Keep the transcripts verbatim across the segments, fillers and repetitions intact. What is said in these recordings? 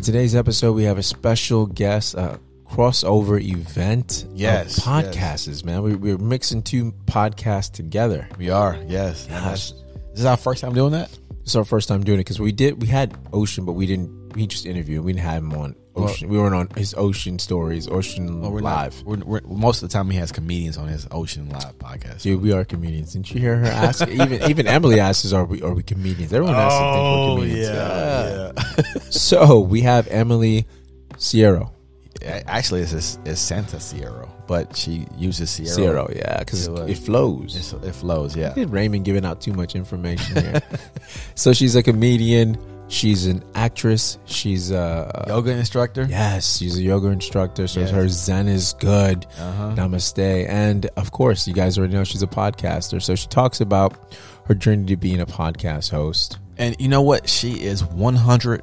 today's episode, we have a special guest, a crossover event yes, of podcasts, yes. man. We, we're mixing two podcasts together. We are, yes. yes. This is our first time doing that? It's our first time doing it because we did. We had Ocean, but we didn't. We just interviewed. We didn't have him on Ocean. Well, we weren't on his Ocean Stories, Ocean well, we're Live. Not, we're, we're, most of the time, he has comedians on his Ocean Live podcast. Dude, we are comedians. Didn't you hear her ask? even even Emily asks, "Are we are we comedians?" Everyone has to think we're comedians. Yeah, yeah. So we have Emily Sierra. Actually, it's it's Santa Sierra, but she uses Sierra. Sierra, yeah, because it flows. It flows, yeah. Raymond giving out too much information here. So she's a comedian. She's an actress. She's a yoga instructor. Yes, she's a yoga instructor. So yes. her Zen is good. Uh-huh. Namaste. And of course, you guys already know she's a podcaster. So she talks about her journey to being a podcast host. And you know what? She is one hundred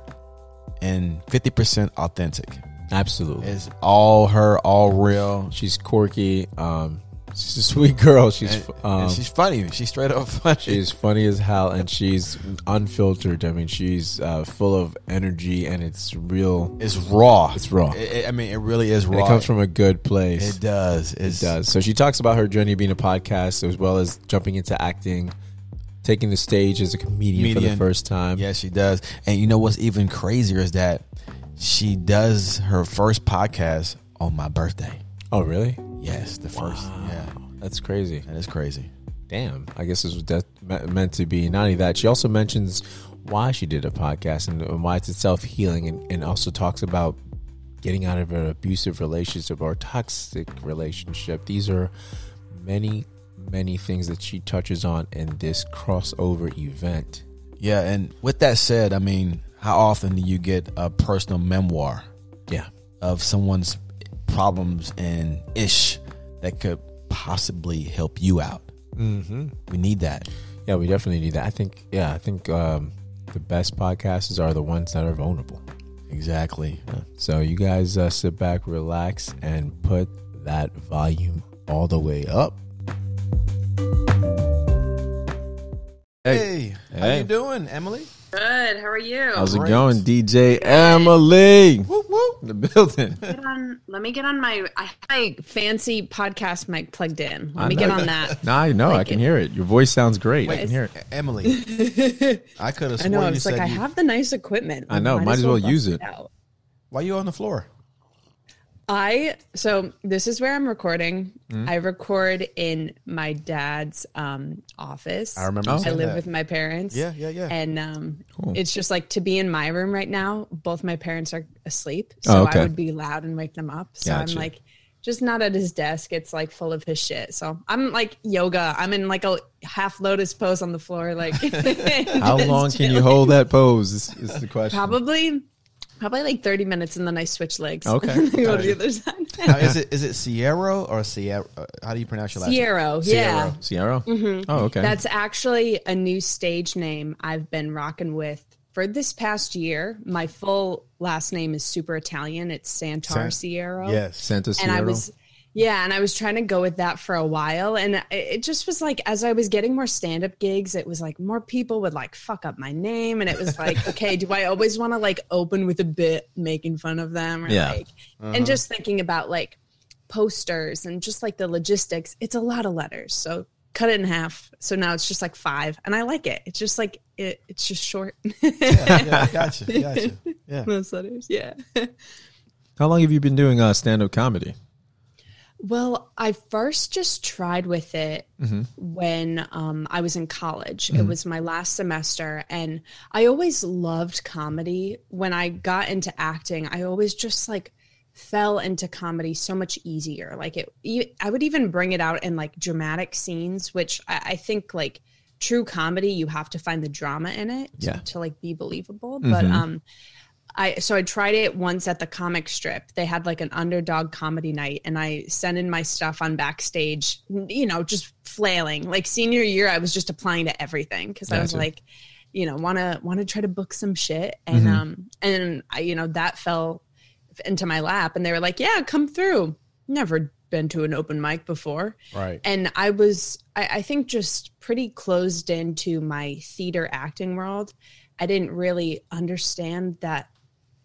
fifty percent authentic. Absolutely. It's all her, all real. She's quirky. Um, she's a sweet girl. She's and, um, and she's funny. She's straight up funny. She's funny as hell, and she's unfiltered. I mean, she's uh, full of energy, and it's real. It's raw. It's raw. It, it, I mean, it really is raw. And it comes from a good place. It does. It's, it does. So she talks about her journey being a podcast, as well as jumping into acting, taking the stage as a comedian, comedian. for the first time. Yes, she does. And you know what's even crazier is that she does her first podcast on my birthday. Oh, really? Yes, the wow. first. Yeah, that's crazy. That is crazy. Damn. I guess this was de- meant to be. Not only that, she also mentions why she did a podcast and why it's self-healing, and, and also talks about getting out of an abusive relationship or a toxic relationship. These are many, many things that she touches on in this crossover event. Yeah, and with that said, I mean, how often do you get a personal memoir yeah. of someone's problems and ish that could possibly help you out? Mm-hmm. We need that. Yeah, we definitely need that. I think, yeah, I think um, the best podcasters are the ones that are vulnerable. Exactly. Yeah. So you guys uh, sit back, relax, and put that volume all the way up. Hey, hey. How you doing, Emily? Good. How are you? How's it Great. going, D J Emily? Whoop, whoop. In the building. Get on, let me get on my I have my fancy podcast mic plugged in. Let I me know. get on that. No, I know. Like I can it. hear it. Your voice sounds great. Wait, I can hear it. Emily, I could have I know. sworn I you was like, said I you... have the nice equipment. I know. Might, might as well, well use it. Out. Why are you on the floor? I so this is where I'm recording. Mm-hmm. I record in my dad's um, office. I remember. I saying live that. with my parents. Yeah, yeah, yeah. And um, cool. It's just like to be in my room right now. Both my parents are asleep, so oh, okay. I would be loud and wake them up. So gotcha. I'm like, just not at his desk. It's like full of his shit. So I'm like yoga. I'm in like a half lotus pose on the floor. Like, how long can you hold that pose? Is, is the question. Probably. Probably like thirty minutes, and then I switch legs. Okay. Go to the other side. Now, is it is it Sierra or Sierra? Uh, how do you pronounce your last Sierra, name? yeah. Sierra? Mm-hmm. Oh, okay. That's actually a new stage name I've been rocking with for this past year. My full last name is super Italian. It's Santar San- Sierra. Yes. Santa Sierra. And I was... Yeah, and I was trying to go with that for a while, and it just was like, as I was getting more stand-up gigs, it was like more people would like fuck up my name, and it was like, okay, do I always want to like open with a bit making fun of them, or yeah. like, uh-huh. and just thinking about like posters and just like the logistics, it's a lot of letters, so cut it in half. So now it's just like five, and I like it. It's just like it, it's just short. yeah, yeah, gotcha, gotcha. Yeah, most letters, yeah. How long have you been doing uh, stand-up comedy? Well, I first just tried with it mm-hmm. when um, I was in college. Mm-hmm. It was my last semester, and I always loved comedy. When I got into acting, I always just like fell into comedy so much easier. Like it, I would even bring it out in like dramatic scenes, which I, I think like true comedy, you have to find the drama in it yeah. to, to like be believable. Mm-hmm. But um. I so I tried it once at the comic strip. They had like an underdog comedy night, and I sent in my stuff on backstage, you know, just flailing. Like senior year, I was just applying to everything because I was like, you know, want to want to try to book some shit. And mm-hmm. um and I, you know, that fell into my lap, and they were like, yeah, come through. Never been to an open mic before. Right. And I was, I, I think just pretty closed into my theater acting world. I didn't really understand that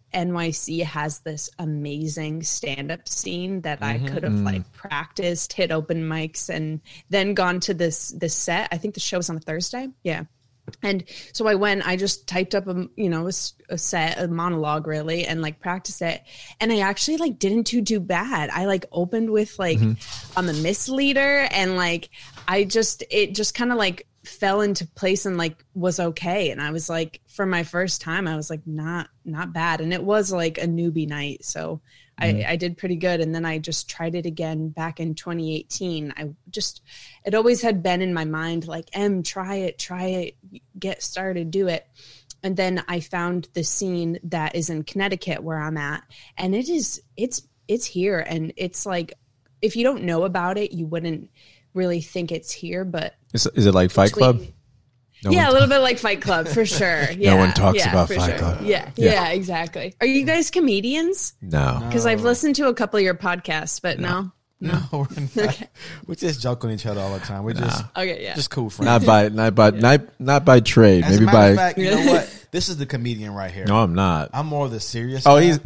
N Y C has this amazing stand-up scene that I could have like practiced, hit open mics, and then gone to this this set. I think the show was on a Thursday. Yeah. And so I went, I just typed up a, you know, a, a set, a monologue really, and like practiced it. And I actually like didn't do too bad. I like opened with like, mm-hmm. I'm a misleader, and like, I just, it just kind of like fell into place and like was okay. And I was like, for my first time, I was like, not, not bad. And it was like a newbie night. So I, I did pretty good. And then I just tried it again back in twenty eighteen. I just, it always had been in my mind, like, Em, try it, try it, get started, do it. And then I found the scene that is in Connecticut where I'm at. And it is, it's, it's here. And it's like, if you don't know about it, you wouldn't really think it's here. But is, is it like Fight between, Club? No yeah, a little bit like Fight Club for sure. Yeah, no one talks yeah, about for Fight sure. Club. Yeah, Yeah. yeah, exactly. Are you guys comedians? No. Because I've listened to a couple of your podcasts, but no. No, we're not. Okay. We just joke on each other all the time. We're just Okay, yeah. just cool friends. Not by not by not, not by trade. As Maybe a matter by of fact, you know what? This is the comedian right here. No, I'm not. I'm more the serious. Oh, guy. he's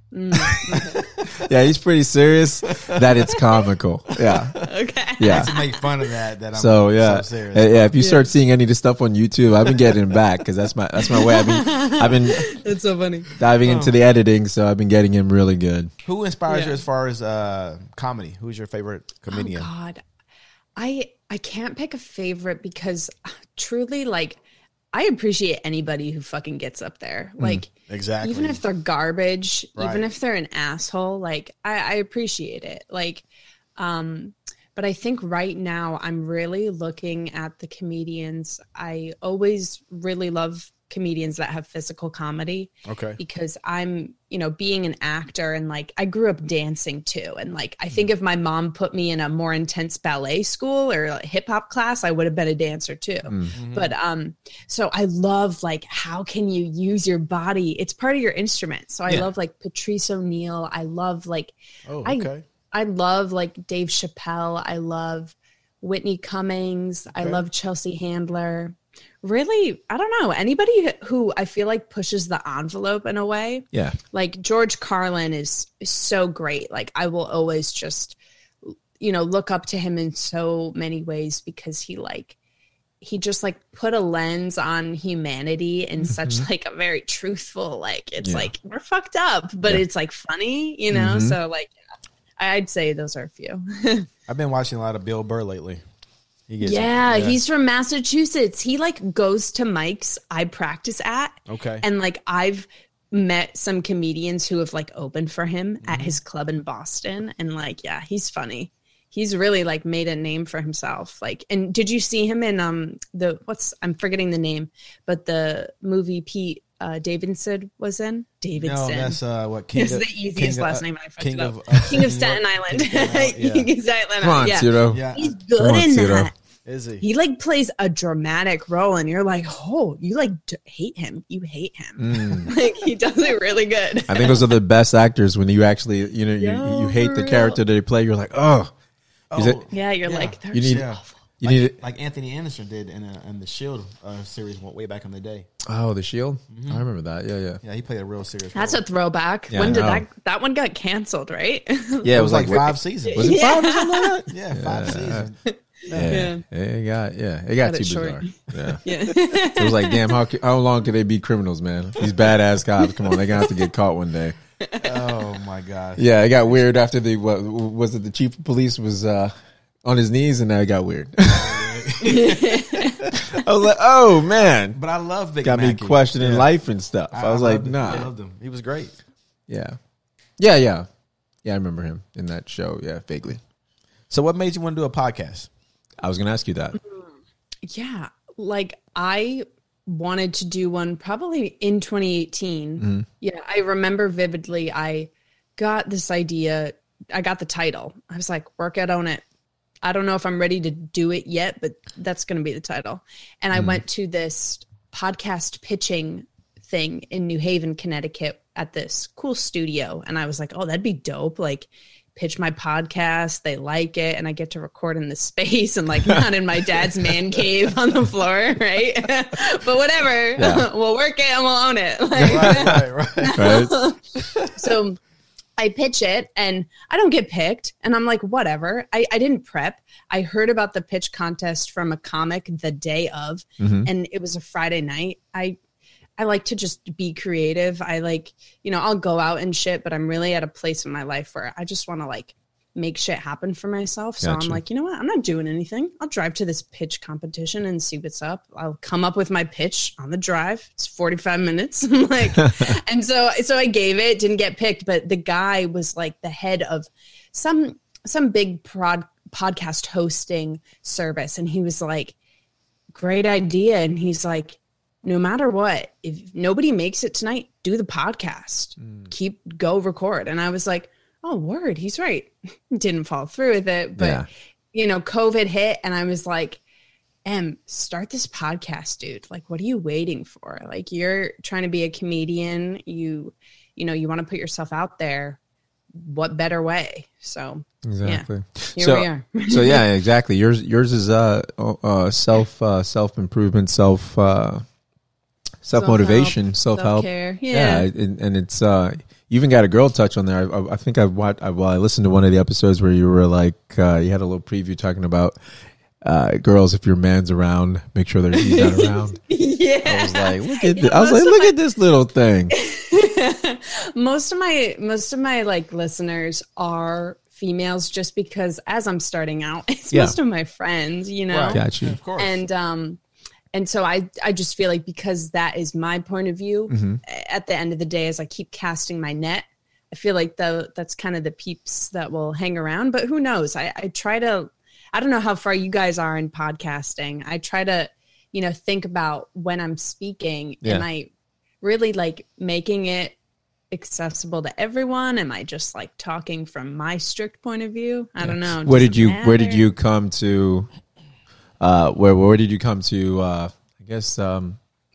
yeah, he's pretty serious that it's comical. Yeah. Okay. Yeah. to make fun of that. That I'm So yeah, so serious. Uh, yeah. If you start seeing any of the stuff on YouTube, I've been getting him back because that's my that's my way. I've been I've been It's so funny. diving into the editing, so I've been getting him really good. Who inspires Yeah. you as far as uh, comedy? Who's your favorite comedian? Oh God, I I can't pick a favorite because uh, truly, like, I appreciate anybody who fucking gets up there. Like, Exactly. even if they're garbage, Right. even if they're an asshole, like I, I appreciate it. Like, um, but I think right now I'm really looking at the comedians. I always really love comedians that have physical comedy Okay. because I'm, you know, being an actor and like I grew up dancing too. And like I think if my mom put me in a more intense ballet school or like hip hop class, I would have been a dancer too. But um, so I love like how can you use your body? It's part of your instrument. So I Yeah. love like Patrice O'Neill. I love like Oh, I okay. I love like Dave Chappelle. I love Whitney Cummings. I Okay. love Chelsea Handler. Really, I don't know. Anybody who I feel like pushes the envelope in a way. Yeah. Like George Carlin is, is so great. Like I will always just, you know, look up to him in so many ways because he like, he just like put a lens on humanity in such like a very truthful, like, it's Yeah. like we're fucked up, but it's like funny, you know? Mhm. So like, I'd say those are a few. I've been watching a lot of Bill Burr lately. He gets Yeah, he's from Massachusetts. He like goes to mics I practice at. okay. And like I've met some comedians who have like opened for him at his club in Boston. And like, yeah, he's funny. He's really like made a name for himself. Like, and did you see him in um the what's I'm forgetting the name, but the movie Pete uh, Davidson was in? Davidson. No, that's uh, what King It's of, the easiest King of- last name I fucked King it of up. Upstate King of New Staten York. Island. King of Staten Island, yeah. King of Staten Island. Come on, yeah. Tito. Yeah. He's good Come on, in Tito. that. Is he? He like plays a dramatic role, and you're like, oh, you like d- hate him. You hate him. like he does it really good. I think those are the best actors when you actually, you know, you, Yo, you hate for the real. character they play. You're like, oh, Is it- yeah, you're Yeah. like, they're You need- so Yeah. awful. you like, need it. like Anthony Anderson did in, a, in the Shield uh, series way back in the day. Oh, the Shield. I remember that. Yeah, yeah. Yeah, he played a real serious. That's role. a throwback. Yeah, when I did know. that that one got canceled? Right? Yeah, It was like five seasons. Was it Yeah. five or something like that? Yeah, five seasons. Yeah, yeah. It got yeah, it got Cut too it short. bizarre. Yeah, yeah. it was like, damn, how how long could they be criminals, man? These badass cops. Come on, they're gonna have to get caught one day. Oh my gosh. Yeah, it got weird after the what was it? The chief of police was uh, on his knees, and now it got weird. I was like, oh man, But I love Vic got me Mackey. questioning Yeah. life and stuff. I, was like, loved him. nah, I loved him. He was great. yeah, yeah, yeah, yeah. I remember him in that show. Yeah, vaguely. So, what made you want to do a podcast? I was gonna ask you that. Yeah. Like I wanted to do one probably in twenty eighteen. Yeah. I remember vividly, I got this idea. I got the title. I was like, work it, own it. I don't know if I'm ready to do it yet, but that's going to be the title. And I went to this podcast pitching thing in New Haven, Connecticut at this cool studio. And I was like, oh, that'd be dope. Like pitch my podcast. They like it, and I get to record in this space and like not in my dad's man cave on the floor, right? But whatever, yeah. We'll work it and we'll own it. Like, right, right, right. right. So I pitch it and I don't get picked, and I'm like, whatever. I, I didn't prep. I heard about the pitch contest from a comic the day of, mm-hmm. and it was a Friday night. I I like to just be creative. I like, you know, I'll go out and shit, but I'm really at a place in my life where I just want to like make shit happen for myself. So gotcha. I'm like, you know what? I'm not doing anything. I'll drive to this pitch competition and see what's up. I'll come up with my pitch on the drive. It's forty-five minutes. I'm like, and so, so I gave it, didn't get picked, but the guy was like the head of some, some big prod podcast hosting service. And he was like, great idea. And he's like, no matter what, if nobody makes it tonight, do the podcast, mm. keep go record. And I was like, oh, word, he's right. Didn't fall through with it. But, yeah. you know, COVID hit and I was like, Em, start this podcast, dude. Like, what are you waiting for? Like, you're trying to be a comedian. You, you know, you want to put yourself out there. What better way? So exactly. Yeah, here so, we are. So yeah, exactly. Yours, yours is uh, uh self, uh, self improvement, self, uh, self motivation, self help. Yeah, yeah, and, and it's uh, you even got a girl touch on there. I, I think I watched. I, well, I listened to one of the episodes where you were like, uh, you had a little preview talking about uh, girls. If your man's around, make sure that he's not around. Yeah, I was like, look at. This. I was like, look my- at this little thing. most of my most of my like listeners are females, just because as I'm starting out, it's yeah. most of my friends, you know. Right. Got you, of course, and um. And so I, I just feel like because that is my point of view, mm-hmm. at the end of the day, as I keep casting my net, I feel like the, that's kind of the peeps that will hang around. But who knows? I, I try to, I don't know how far you guys are in podcasting. I try to, you know, think about when I'm speaking, yeah. am I really like making it accessible to everyone? Am I just like talking from my strict point of view? I yeah. don't know. Where did you, matter? where did you come to... Uh, where where did you come to? Uh, I guess um,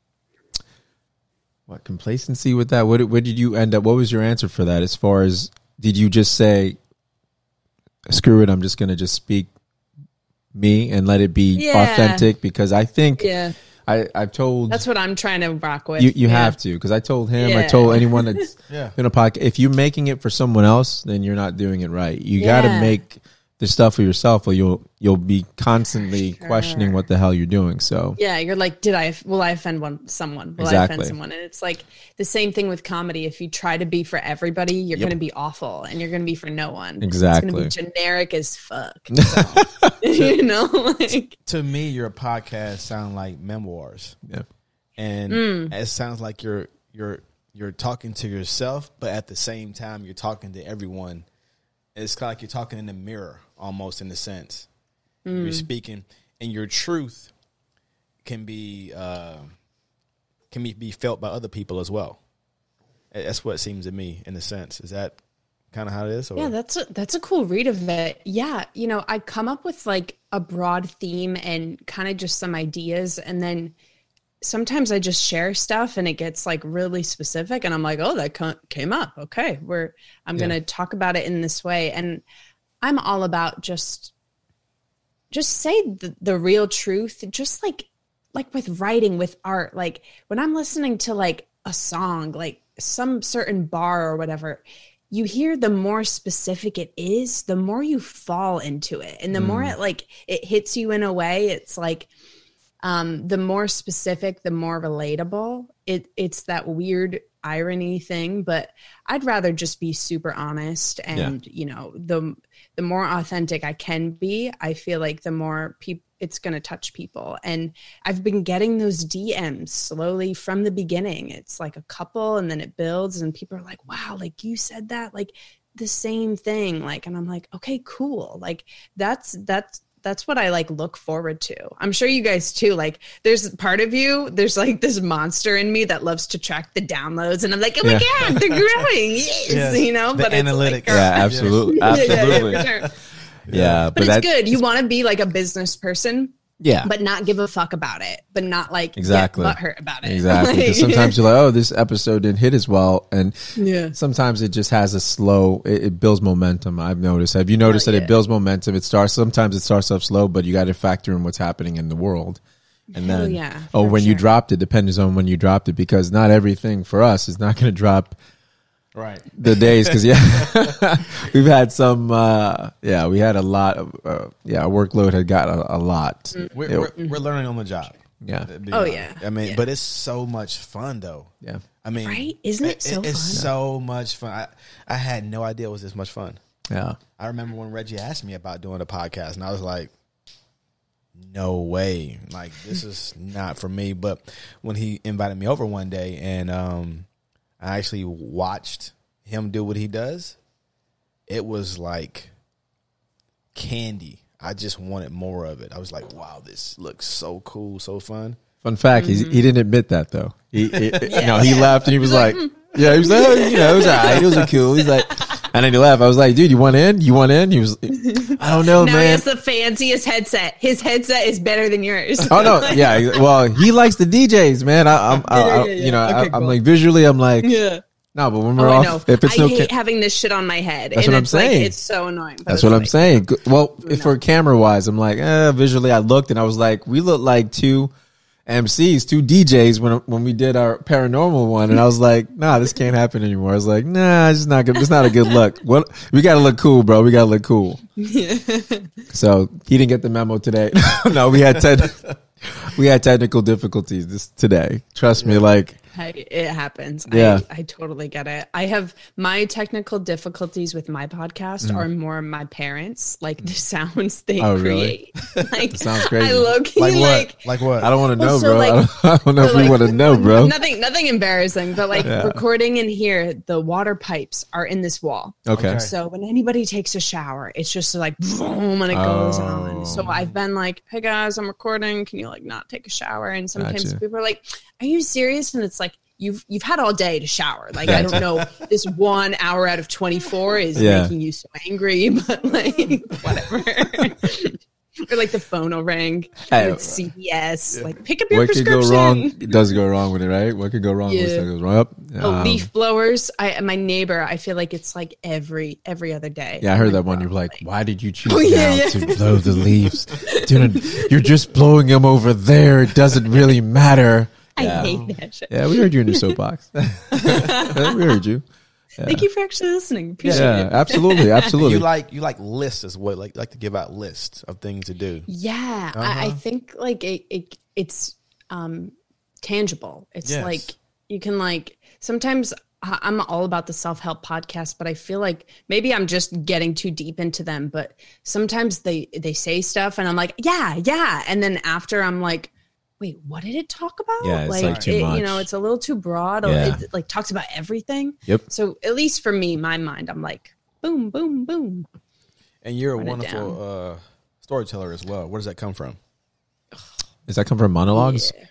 what complacency with that? What where did you end up? What was your answer for that? As far as did you just say, "Screw it, I'm just going to just speak me and let it be yeah. authentic"? Because I think yeah. I I've told that's what I'm trying to rock with. You you yeah. have to, because I told him, yeah. I told anyone that's yeah. in a podcast, if you're making it for someone else, then you're not doing it right. You yeah. got to make the stuff for yourself, or you'll you'll be constantly sure. questioning what the hell you're doing. So yeah, you're like, did I will I offend one someone? Will exactly. I offend someone? And it's like the same thing with comedy. If you try to be for everybody, you're yep. going to be awful, and you're going to be for no one. Exactly, it's going to be generic as fuck. So, you know, like to me, your podcast sound like memoirs. Yeah, and mm. it sounds like you're you're you're talking to yourself, but at the same time, you're talking to everyone. It's kind of like you're talking in the mirror, almost in a sense. Mm. You're speaking, and your truth can be uh, can be, be felt by other people as well. That's what it seems to me, in a sense. Is that kind of how it is? Or? Yeah, that's a, that's a cool read of it. Yeah, you know, I come up with like a broad theme and kind of just some ideas, and then sometimes I just share stuff and it gets like really specific, and I'm like, oh, that came up. Okay, we're I'm yeah. going to talk about it in this way. And I'm all about just, just say the, the real truth. Just like, like with writing, with art, like when I'm listening to like a song, like some certain bar or whatever, you hear the more specific it is, the more you fall into it. And the mm. more it like, it hits you in a way, it's like, Um, the more specific, the more relatable. It it's that weird irony thing, but I'd rather just be super honest. And yeah. you know, the the more authentic I can be, I feel like the more people it's going to touch people. And I've been getting those D Ms slowly from the beginning. It's like a couple, and then it builds, and people are like, "Wow, like you said that, like the same thing." Like, and I'm like, "Okay, cool." Like that's that's. That's what I like look forward to. I'm sure you guys too. Like there's part of you, there's like this monster in me that loves to track the downloads. And I'm like, oh my yeah. God, they're growing. Yes. yes. You know, the but analytics. It's like, yeah, absolutely. yeah, Absolutely. yeah, yeah, for sure. Yeah. But, but it's good. You want to be like a business person. Yeah. but not give a fuck about it, but not like Exactly. get butthurt about it. Exactly. Because Like- sometimes you're like, oh, this episode didn't hit as well. And yeah. sometimes it just has a slow, it, it builds momentum. I've noticed. Have you noticed Oh, that yeah. it builds momentum? It starts, sometimes it starts off slow, but you got to factor in what's happening in the world. And Hell then, yeah, oh, for when you sure. dropped it, depends on when you dropped it, because not everything for us is not going to drop Right. the days. Because, yeah, we've had some, uh, yeah, we had a lot of, uh, yeah, our workload had got a, a lot. We're, It- we're, we're learning on the job. yeah. to be Oh, honest. yeah. I mean, Yeah. but it's so much fun though. Yeah. I mean, Right? Isn't it so It's fun? so much fun. I, I had no idea it was this much fun. Yeah. I remember when Reggie asked me about doing a podcast, and I was like, no way. Like, this is not for me. But when he invited me over one day and um, I actually watched him do what he does, it was like candy. I just wanted more of it. I was like, wow, this looks so cool, so fun. Fun fact, Mm-hmm. he's, he didn't admit that though. He, he Yeah. no, he laughed and he was like, yeah, he was like, oh, you know, it was all right. It was cool. He's like, and then he laughed. I was like, dude, you want in? You want in? He was, I don't know, Now he man. has the fanciest headset. His headset is better than yours. Oh no, yeah. Well, he likes the D Js, man. I, I'm, I, Yeah, I, yeah, yeah. you know, I, Okay, I'm cool. like visually, I'm like, yeah. no, but when we're Oh, I off, know. if it's I no, hate ca- having this shit on my head. That's and what I'm it's like, saying. it's so annoying. but that's it's what I'm like- saying. Good- Well, if for camera wise, I'm like, eh, visually, I looked and I was like, we look like two M Cs, two D Js when when we did our paranormal one, and I was like, nah, this can't happen anymore. I was like, nah, it's just not good. It's not a good look. What we gotta look cool, bro. We gotta look cool. So he didn't get the memo today. No, we had ten, we had technical difficulties this today. Trust me, like. I, it happens. Yeah. I, I totally get it. I have my technical difficulties with my podcast are more my parents, like the sounds they Mm. Oh, really? create. Like, sounds crazy. I look Like what? like Like what? I don't want to know, Well, so, bro. like- I, don't, I don't know if so, we like, want to know, bro. nothing, nothing embarrassing, but like Yeah. recording in here, the water pipes are in this wall. Okay. Okay. So when anybody takes a shower, it's just like boom and it goes on. So Oh. I've been like, "Hey guys, I'm recording. Can you like not take a shower?" And sometimes Gotcha. people are like, "Are you serious?" And it's like, "You've you've had all day to shower. Like I don't know, this one hour out of twenty-four is Yeah. making you so angry, but like whatever." Or like the phone will ring. Hey. It's C V S. Like pick up your What could prescription. go wrong? It does go wrong with it, right? What could go wrong? Yeah. What goes wrong? Up. Oh, Um, leaf blowers. I my neighbor. I feel like it's like every every other day. Yeah, I I'm heard like, that one. bro, You're like, why did you choose Oh, yeah, now yeah. to blow the leaves? Dude, you're just blowing them over there. It doesn't really matter. I Yeah. hate that shit. Yeah, we heard you in your soapbox. we heard you. Thank you for actually listening. Appreciate Yeah, it. absolutely, absolutely. You like you like lists as well. Like like to give out lists of things to do. Yeah, I, I Uh-huh. think like it, it it's um tangible. It's Yes. like you can like sometimes I- I'm all about the self-help podcast, but I feel like maybe I'm just getting too deep into them. But sometimes they they say stuff and I'm like, yeah, yeah, and then after I'm like, wait, what did it talk about? Yeah, it's, like, too it, much. You know, it's a little too broad. Yeah. It like talks about everything. Yep. So at least for me, my mind, I'm like, boom, boom, boom. And you're a Run it wonderful uh, storyteller as well. Where does that come from? Does that come from monologues? Yeah.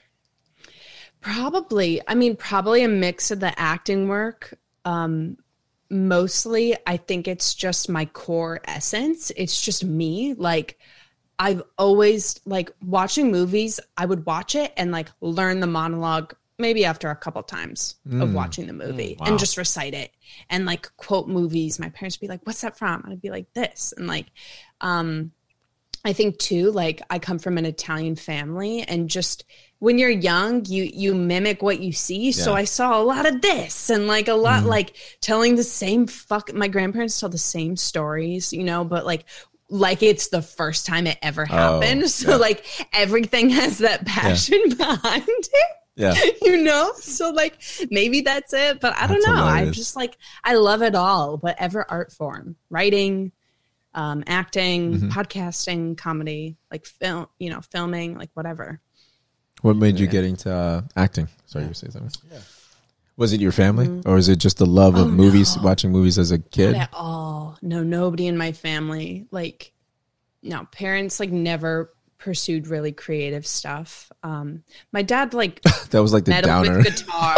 Probably. I mean, probably a mix of the acting work. Um, mostly, I think it's just my core essence. It's just me. Like, I've always, like, watching movies, I would watch it and, like, learn the monologue maybe after a couple times of watching the movie wow. and just recite it and, like, quote movies. My parents would be like, what's that from? And I'd be like, this. And, like, um, I think too, like I come from an Italian family and just when you're young, you, you mimic what you see. So Yeah. I saw a lot of this and like a lot, like telling the same fuck, my grandparents tell the same stories, you know, but like, like it's the first time it ever happened. Oh, so like everything has that passion behind it. Yeah. You know, so like maybe that's it, but I don't That's know. I hilarious. just like I love it all, whatever art form, writing, um, acting, Mm-hmm. podcasting, comedy, like film, you know, filming, like whatever. What made you get into uh, acting? Sorry, you were saying something. Was it your family, or is it just the love of Oh, movies, no. watching movies as a kid? Not at all. No, nobody in my family, like, no, parents like never pursued really creative stuff. Um, my dad like That was like the meddled downer. with guitar.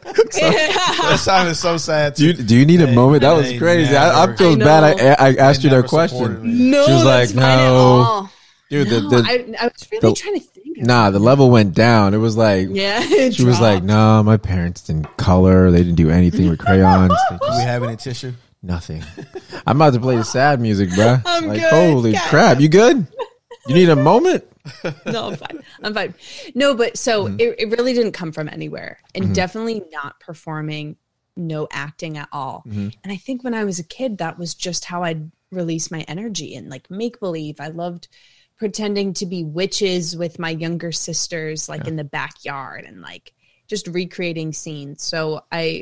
That sounded so sad. Do you, do you need a They- moment? That was they crazy. I, I never- feel I bad. know. I, I asked They you that never supported question. me. No, She was that's like, fine at no. all. Dude, no, the, the, I, I was really the, trying to think. Of nah, the level went down. It was like, yeah, it she was like, dropped. no, my parents didn't color. They didn't do anything with crayons. They Do just, we have any tissue? nothing. I'm about to play the sad music, bruh. I'm like, good. holy God. crap. You good? You need a moment? No, I'm fine. I'm fine. No, but so Mm-hmm. it, it really didn't come from anywhere, and definitely not performing, no acting at all. Mm-hmm. And I think when I was a kid, that was just how I'd release my energy and like make believe. I loved pretending to be witches with my younger sisters, like Yeah. in the backyard, and like just recreating scenes. So I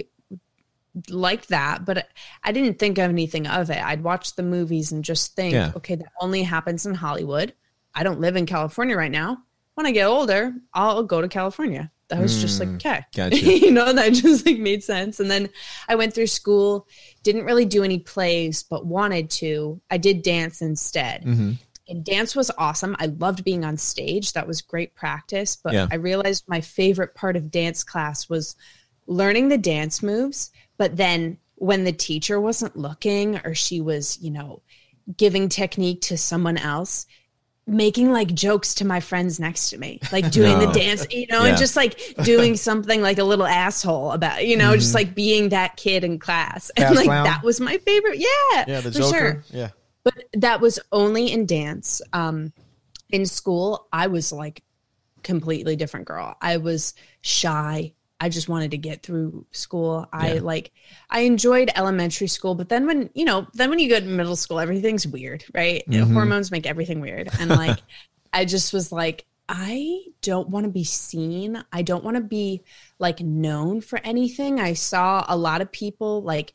liked that, but I didn't think of anything of it. I'd watch the movies and just think, Yeah. okay, that only happens in Hollywood. I don't live in California right now. When I get older, I'll go to California. That was just like, okay. Gotcha. You know, that just like made sense. And then I went through school, didn't really do any plays, but wanted to. I did dance instead. Mm-hmm. And dance was awesome. I loved being on stage. That was great practice. But Yeah. I realized my favorite part of dance class was learning the dance moves. But then when the teacher wasn't looking, or she was, you know, giving technique to someone else, making like jokes to my friends next to me, like doing No. the dance, you know, Yeah. and just like doing something like a little asshole about, you know, just Mm-hmm. like being that kid in class. And Past like clown? that was my favorite. Yeah. Yeah, the for Joker. sure. Yeah. But that was only in dance. Um, in school, I was like completely different girl. I was shy. I just wanted to get through school. I Yeah. like, I enjoyed elementary school, but then when, you know, then when you go to middle school, everything's weird, right? Mhm. Hormones make everything weird. And like, I just was like, I don't want to be seen. I don't want to be like known for anything. I saw a lot of people like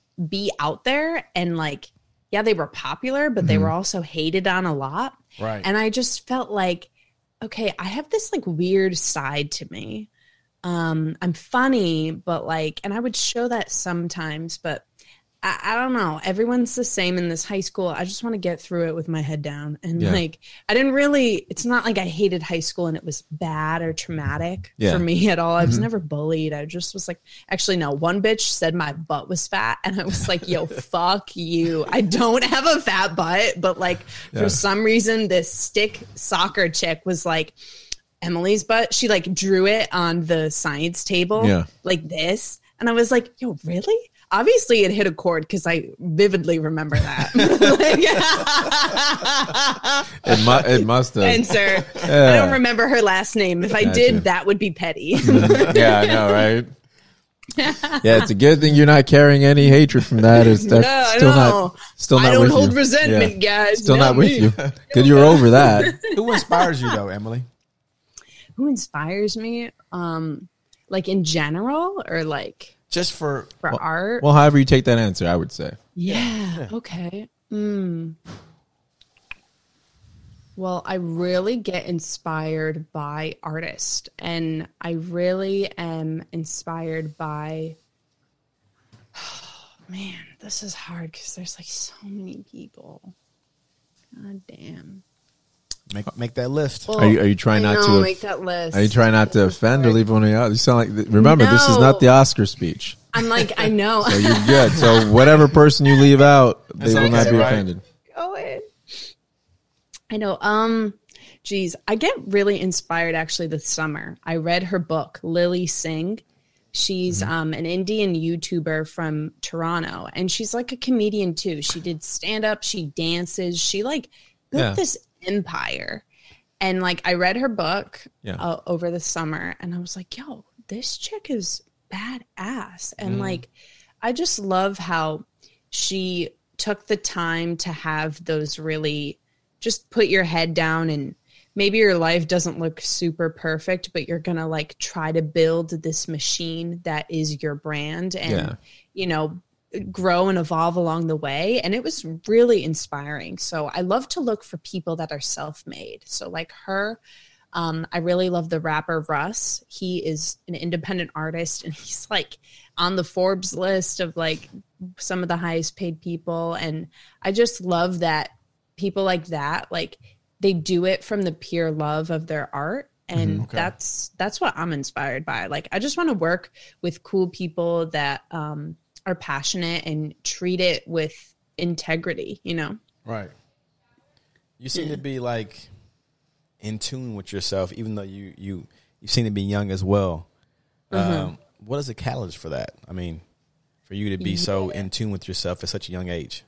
be out there and like, yeah, they were popular, but they Mhm. were also hated on a lot. Right. And I just felt like, okay, I have this like weird side to me. Um, I'm funny, but like, and I would show that sometimes, but I, I don't know. Everyone's the same in this high school. I just want to get through it with my head down. And Yeah. like, I didn't really, it's not like I hated high school and it was bad or traumatic Yeah. for me at all. I was Mhm. never bullied. I just was like, actually, no, one bitch said my butt was fat. And I was like, yo, fuck you. I don't have a fat butt. But like, Yeah. for some reason, this stick soccer chick was like, Emily's butt. She like drew it on the science table Yeah. like this. And I was like, yo, really? Obviously it hit a chord because I vividly remember that. Like, It, mu- it must have. answer. I Yeah. don't remember her last name. If I Gotcha. did, that would be petty. Yeah, I know, right? Yeah, it's a good thing you're not carrying any hatred from that. It's that's No, I still know. not still not I don't with hold you. resentment, Yeah. guys. Still not Not with me. you. Good, you're over that. Who inspires you though, Emily? Who inspires me? Um, like in general or like Just for for Well- art? Well, however you take that answer, I would say. Yeah. Okay. Mm. Well, I really get inspired by artists, and I really am inspired by. Man, this is hard because there's like so many people. God damn. make make that list. Well, Are you are you trying I not know, to? make that list? Are you trying not to offend or leave anyone out? You sound like. Remember, this is No. not the Oscar speech. I'm like, I know. So you're good. So whatever person you leave out, they That's will not okay, be right? offended. Go ahead. I know. Um, geez, I get really inspired actually this summer. I read her book, Lily Singh. She's Mm-hmm. um, an Indian YouTuber from Toronto, and she's like a comedian too. She did stand up, she dances, she like built Yeah. this empire. And like, I read her book Yeah. uh, over the summer, and I was like, yo, this chick is badass. And Mm. like, I just love how she took the time to have those really just put your head down, and maybe your life doesn't look super perfect, but you're going to like try to build this machine that is your brand and, Yeah. you know, grow and evolve along the way. And it was really inspiring. So I love to look for people that are self-made. So like her, um, I really love the rapper Russ. He is an independent artist, and he's like on the Forbes list of like some of the highest paid people. And I just love that people like that, like they do it from the pure love of their art. And Mhm. Okay. that's, that's what I'm inspired by. Like, I just want to work with cool people that, um, are passionate and treat it with integrity, you know? Right. You seem Yeah. to be like in tune with yourself, even though you you you seem to be young as well. Mm-hmm. Um, what is the catalyst for that? I mean, for you to be yeah. so in tune with yourself at such a young age.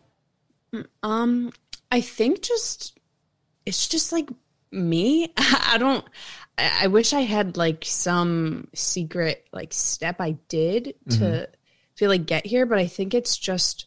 Um, I think just it's just like me. I don't. I wish I had like some secret like step I did to mm-hmm. feel like get here, but I think it's just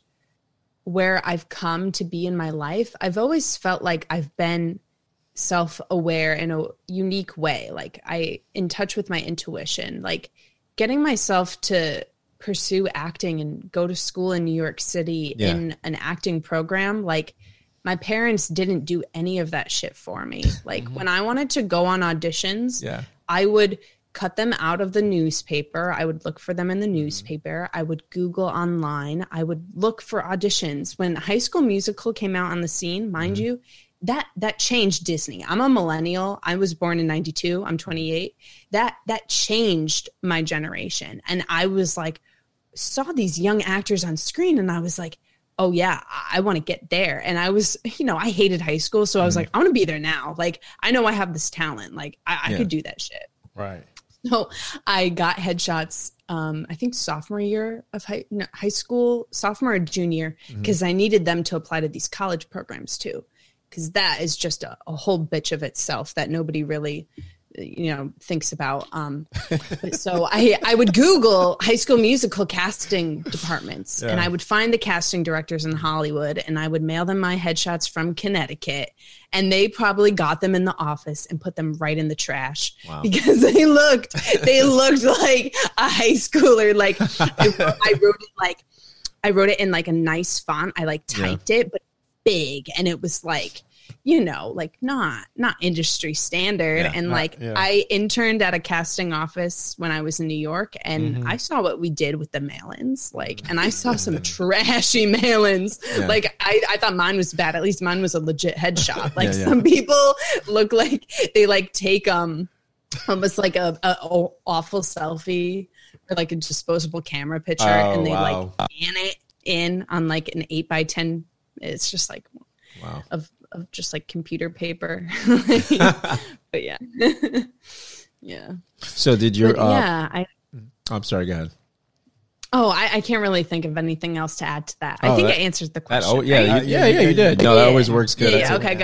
where I've come to be in my life. I've always felt like I've been self-aware in a unique way, like I in touch with my intuition, like getting myself to pursue acting and go to school in New York City yeah. in an acting program. Like my parents didn't do any of that shit for me. Like mm-hmm. when I wanted to go on auditions, yeah. I would cut them out of the newspaper. I would look for them in the newspaper. I would Google online. I would look for auditions. When High School Musical came out on the scene, mind mm-hmm. you, that that changed Disney. I'm a millennial. I was born in ninety-two. I'm twenty-eight. That that changed my generation. And I was like, saw these young actors on screen and I was like, oh yeah, I, I want to get there. And I was, you know, I hated high school. So I was mm-hmm. like, I want to be there now. Like, I know I have this talent. Like I, I yeah. could do that shit. Right. So I got headshots, um, I think sophomore year of high, no, high school, sophomore or junior, because mm-hmm. I needed them to apply to these college programs too. Because that is just a, a whole bitch of itself that nobody really, you know, thinks about. Um, so I, I would Google High School Musical casting departments yeah. and I would find the casting directors in Hollywood and I would mail them my headshots from Connecticut and they probably got them in the office and put them right in the trash wow. because they looked, they looked like a high schooler. Like I wrote, I wrote it like, I wrote it in like a nice font. I like typed yeah. it, but big. And it was like, you know, like not not industry standard. Yeah, and not, like yeah. I interned at a casting office when I was in New York and mm-hmm. I saw what we did with the mail-ins. Like, and I saw some trashy mail-ins. Yeah. Like I, I thought mine was bad. At least mine was a legit headshot. Like yeah, yeah. some people look like they like take um almost like a, a, a awful selfie or like a disposable camera picture oh, and they wow. like scan it in on like an eight by ten. It's just like wow. of of just like computer paper. But yeah. yeah. So did your, but, uh, yeah, I, I'm sorry, go ahead. Oh, I, I can't really think of anything else to add to that. I oh, think that, I answered the question. That, oh yeah. Right? You, yeah, yeah, you did. No, that always works good. Yeah, yeah okay,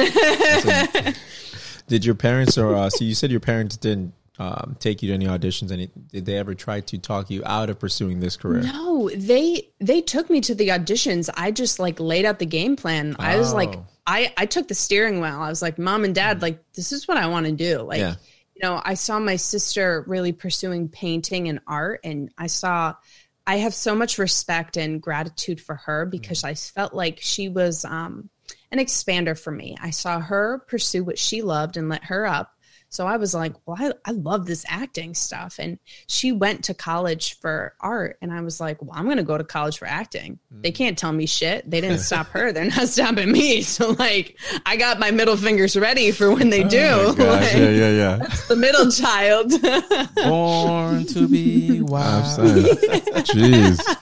good. Did your parents or, uh, so you said your parents didn't um, take you to any auditions. Any, did they ever try to talk you out of pursuing this career? No, they, they took me to the auditions. I just like laid out the game plan. Oh. I was like, I, I took the steering wheel. I was like, Mom and Dad, like, this is what I want to do. Like, yeah. you know, I saw my sister really pursuing painting and art. And I saw, I have so much respect and gratitude for her because mm. I felt like she was um, an expander for me. I saw her pursue what she loved and let her up. So I was like, well, I, I love this acting stuff. And she went to college for art. And I was like, well, I'm going to go to college for acting. Mm. They can't tell me shit. They didn't stop her. They're not stopping me. So like, I got my middle fingers ready for when they do. Oh my gosh. Like, yeah, yeah, yeah. That's the middle child. Born to be wild. Jeez.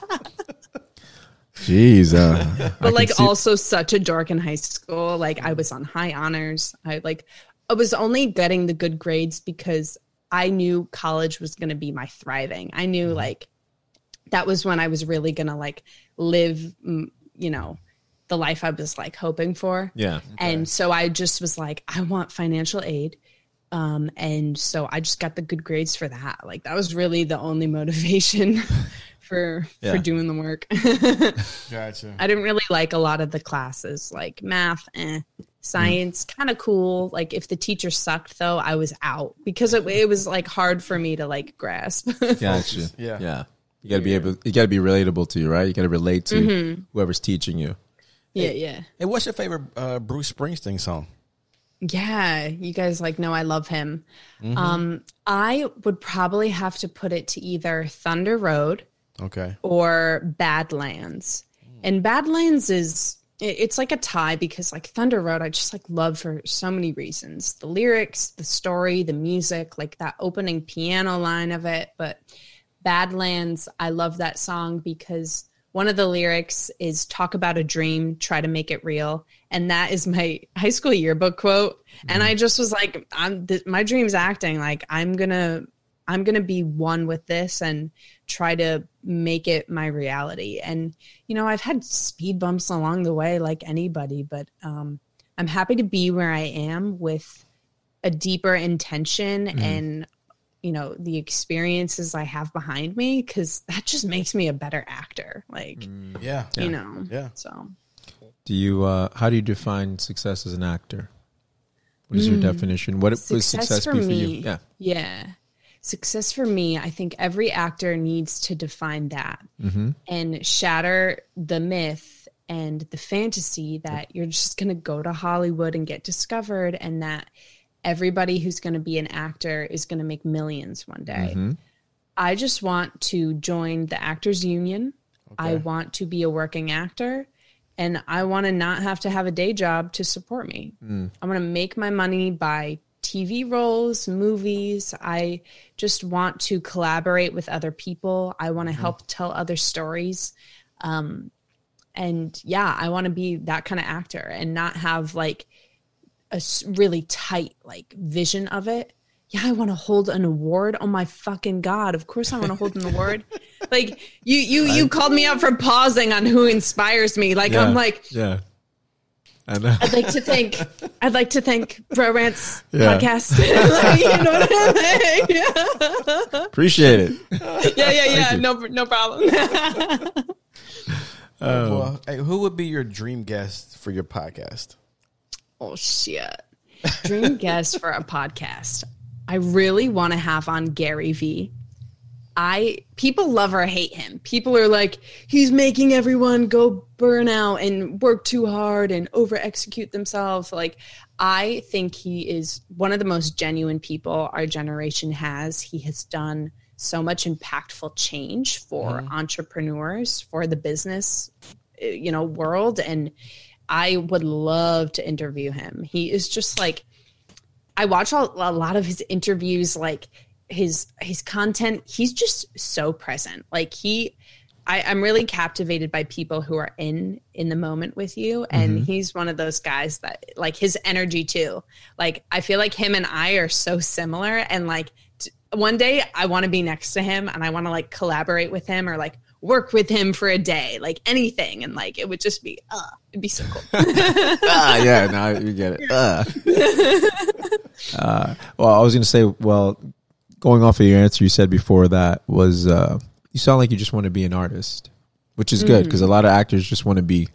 Jeez. Uh, but like see- also such a dork in high school. Like I was on high honors. I like, I was only getting the good grades because I knew college was going to be my thriving. I knew mm-hmm. like that was when I was really going to like live, you know, the life I was like hoping for. Yeah. Okay. And so I just was like, I want financial aid. Um, and so I just got the good grades for that. Like that was really the only motivation for, yeah. for doing the work. Gotcha. I didn't really like a lot of the classes like math, eh. Science, mm. kind of cool. Like if the teacher sucked though, I was out because it, it was like hard for me to like grasp. Gotcha. Yeah. Yeah. You gotta be able, you gotta be relatable to you, right? You gotta relate to mm-hmm. whoever's teaching you. Yeah. Hey, yeah. Hey, what's your favorite uh, Bruce Springsteen song? Yeah. You guys like know I love him. Mm-hmm. Um, I would probably have to put it to either Thunder Road okay, or Badlands. And Badlands is, it's like a tie because like Thunder Road, I just like love for so many reasons. The lyrics, the story, the music, like that opening piano line of it. But Badlands, I love that song because one of the lyrics is talk about a dream, try to make it real. And that is my high school yearbook quote. Mm-hmm. And I just was like, I'm th- my dream's acting. Like I'm going to, I'm going to be one with this and try to make it my reality. And, you know, I've had speed bumps along the way like anybody, but um, I'm happy to be where I am with a deeper intention mm-hmm. and, you know, the experiences I have behind me, because that just makes me a better actor. Like, mm, yeah, you yeah. know, yeah. So, do you, uh, how do you define success as an actor? What is mm. your definition? What success would success for be for me, you? Yeah. Yeah. Success for me, I think every actor needs to define that mm-hmm. and shatter the myth and the fantasy that you're just going to go to Hollywood and get discovered, and that everybody who's going to be an actor is going to make millions one day. Mm-hmm. I just want to join the Actors Union. Okay. I want to be a working actor, and I want to not have to have a day job to support me. Mm. I want to make my money by T V roles, movies. I just want to collaborate with other people. I want to mm-hmm. help tell other stories. Um, and yeah, I want to be that kind of actor and not have like a really tight like vision of it. Yeah, I want to hold an award. Oh my fucking God. Of course I want to hold an award. Like you, you, you called me out for pausing on who inspires me. Like, yeah, I'm like, yeah, I know. I'd like to thank, I'd like to thank Bro Rants yeah. podcast. Like, you know what I mean? Yeah. Appreciate it. Yeah, yeah, yeah. No, no problem. Oh. Well, hey, who would be your dream guest for your podcast? Oh, shit. Dream guest for a podcast. I really want to have on Gary Vee. I people love or hate him. People are like, he's making everyone go burn out and work too hard and over execute themselves. Like, I think he is one of the most genuine people our generation has. He has done so much impactful change for mm-hmm. entrepreneurs, for the business, you know, world. And I would love to interview him. He is just like, I watch a, a lot of his interviews, like his, his content. He's just so present. Like he, I, I'm really captivated by people who are in, in the moment with you. And mm-hmm. he's one of those guys that like his energy too. Like, I feel like him and I are so similar, and like t- one day I want to be next to him and I want to like collaborate with him or like work with him for a day, like anything. And like, it would just be, uh, it'd be so cool. ah, yeah, now you get it. Uh. uh, well, I was going to say, well, going off of your answer you said before that was, uh, you sound like you just want to be an artist, which is good because mm-hmm. a lot of actors just want to be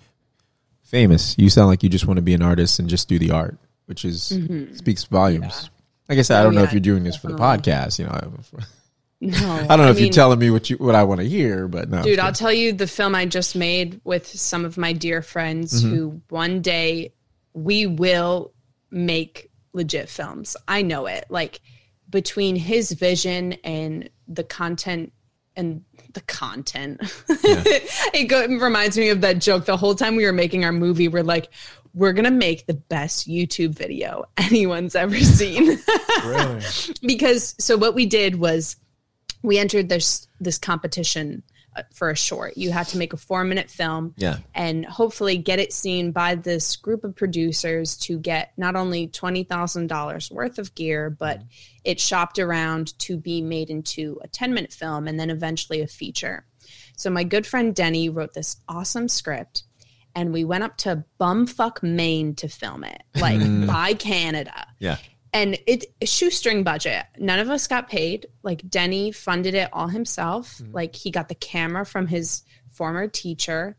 famous. You sound like you just want to be an artist and just do the art, which is mm-hmm. speaks volumes. Yeah. Like I said, oh, I don't know yeah, if you're doing this definitely. for the podcast, you know. No, I don't know I if mean, you're telling me what you what I want to hear, but no. Dude, I'll tell you the film I just made with some of my dear friends mm-hmm. who one day we will make legit films. I know it. Like between his vision and the content and the content, yeah. it, go, it reminds me of that joke. The whole time we were making our movie, we're like, we're going to make the best YouTube video anyone's ever seen. Really? Because so what we did was we entered this this competition for a short. You had to make a four minute film yeah. and hopefully get it seen by this group of producers to get not only twenty thousand dollars worth of gear, but it shopped around to be made into a ten minute film and then eventually a feature. So my good friend Denny wrote this awesome script and we went up to bumfuck Maine to film it, like by Canada. Yeah. And it a shoestring budget. None of us got paid. Like Denny funded it all himself. Mm-hmm. Like he got the camera from his former teacher.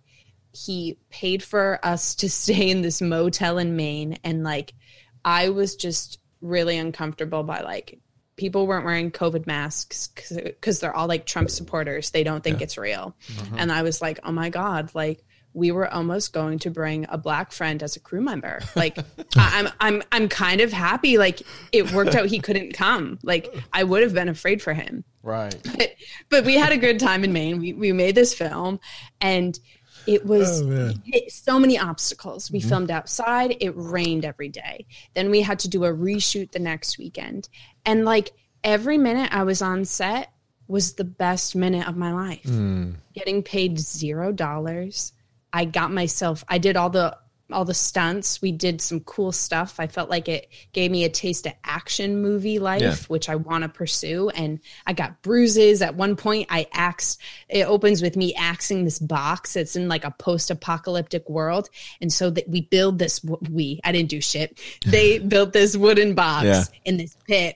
He paid for us to stay in this motel in Maine. And like, I was just really uncomfortable by like, people weren't wearing COVID masks because they're all like Trump supporters. They don't think yeah. it's real. Mm-hmm. And I was like, oh my God, like, we were almost going to bring a black friend as a crew member. Like I'm, I'm, I'm kind of happy. Like it worked out. He couldn't come. Like I would have been afraid for him. Right. But, but we had a good time in Maine. We, we made this film and it was oh, it, so many obstacles. We mm-hmm. filmed outside. It rained every day. Then we had to do a reshoot the next weekend. And like every minute I was on set, was the best minute of my life. Mm. Getting paid zero dollars. I got myself, I did all the all the stunts. We did some cool stuff. I felt like it gave me a taste of action movie life, Yeah. which I want to pursue. And I got bruises. At one point, I axed, it opens with me axing this box. It's in like a post-apocalyptic world. And so that we build this, we, I didn't do shit. They built this wooden box Yeah. in this pit.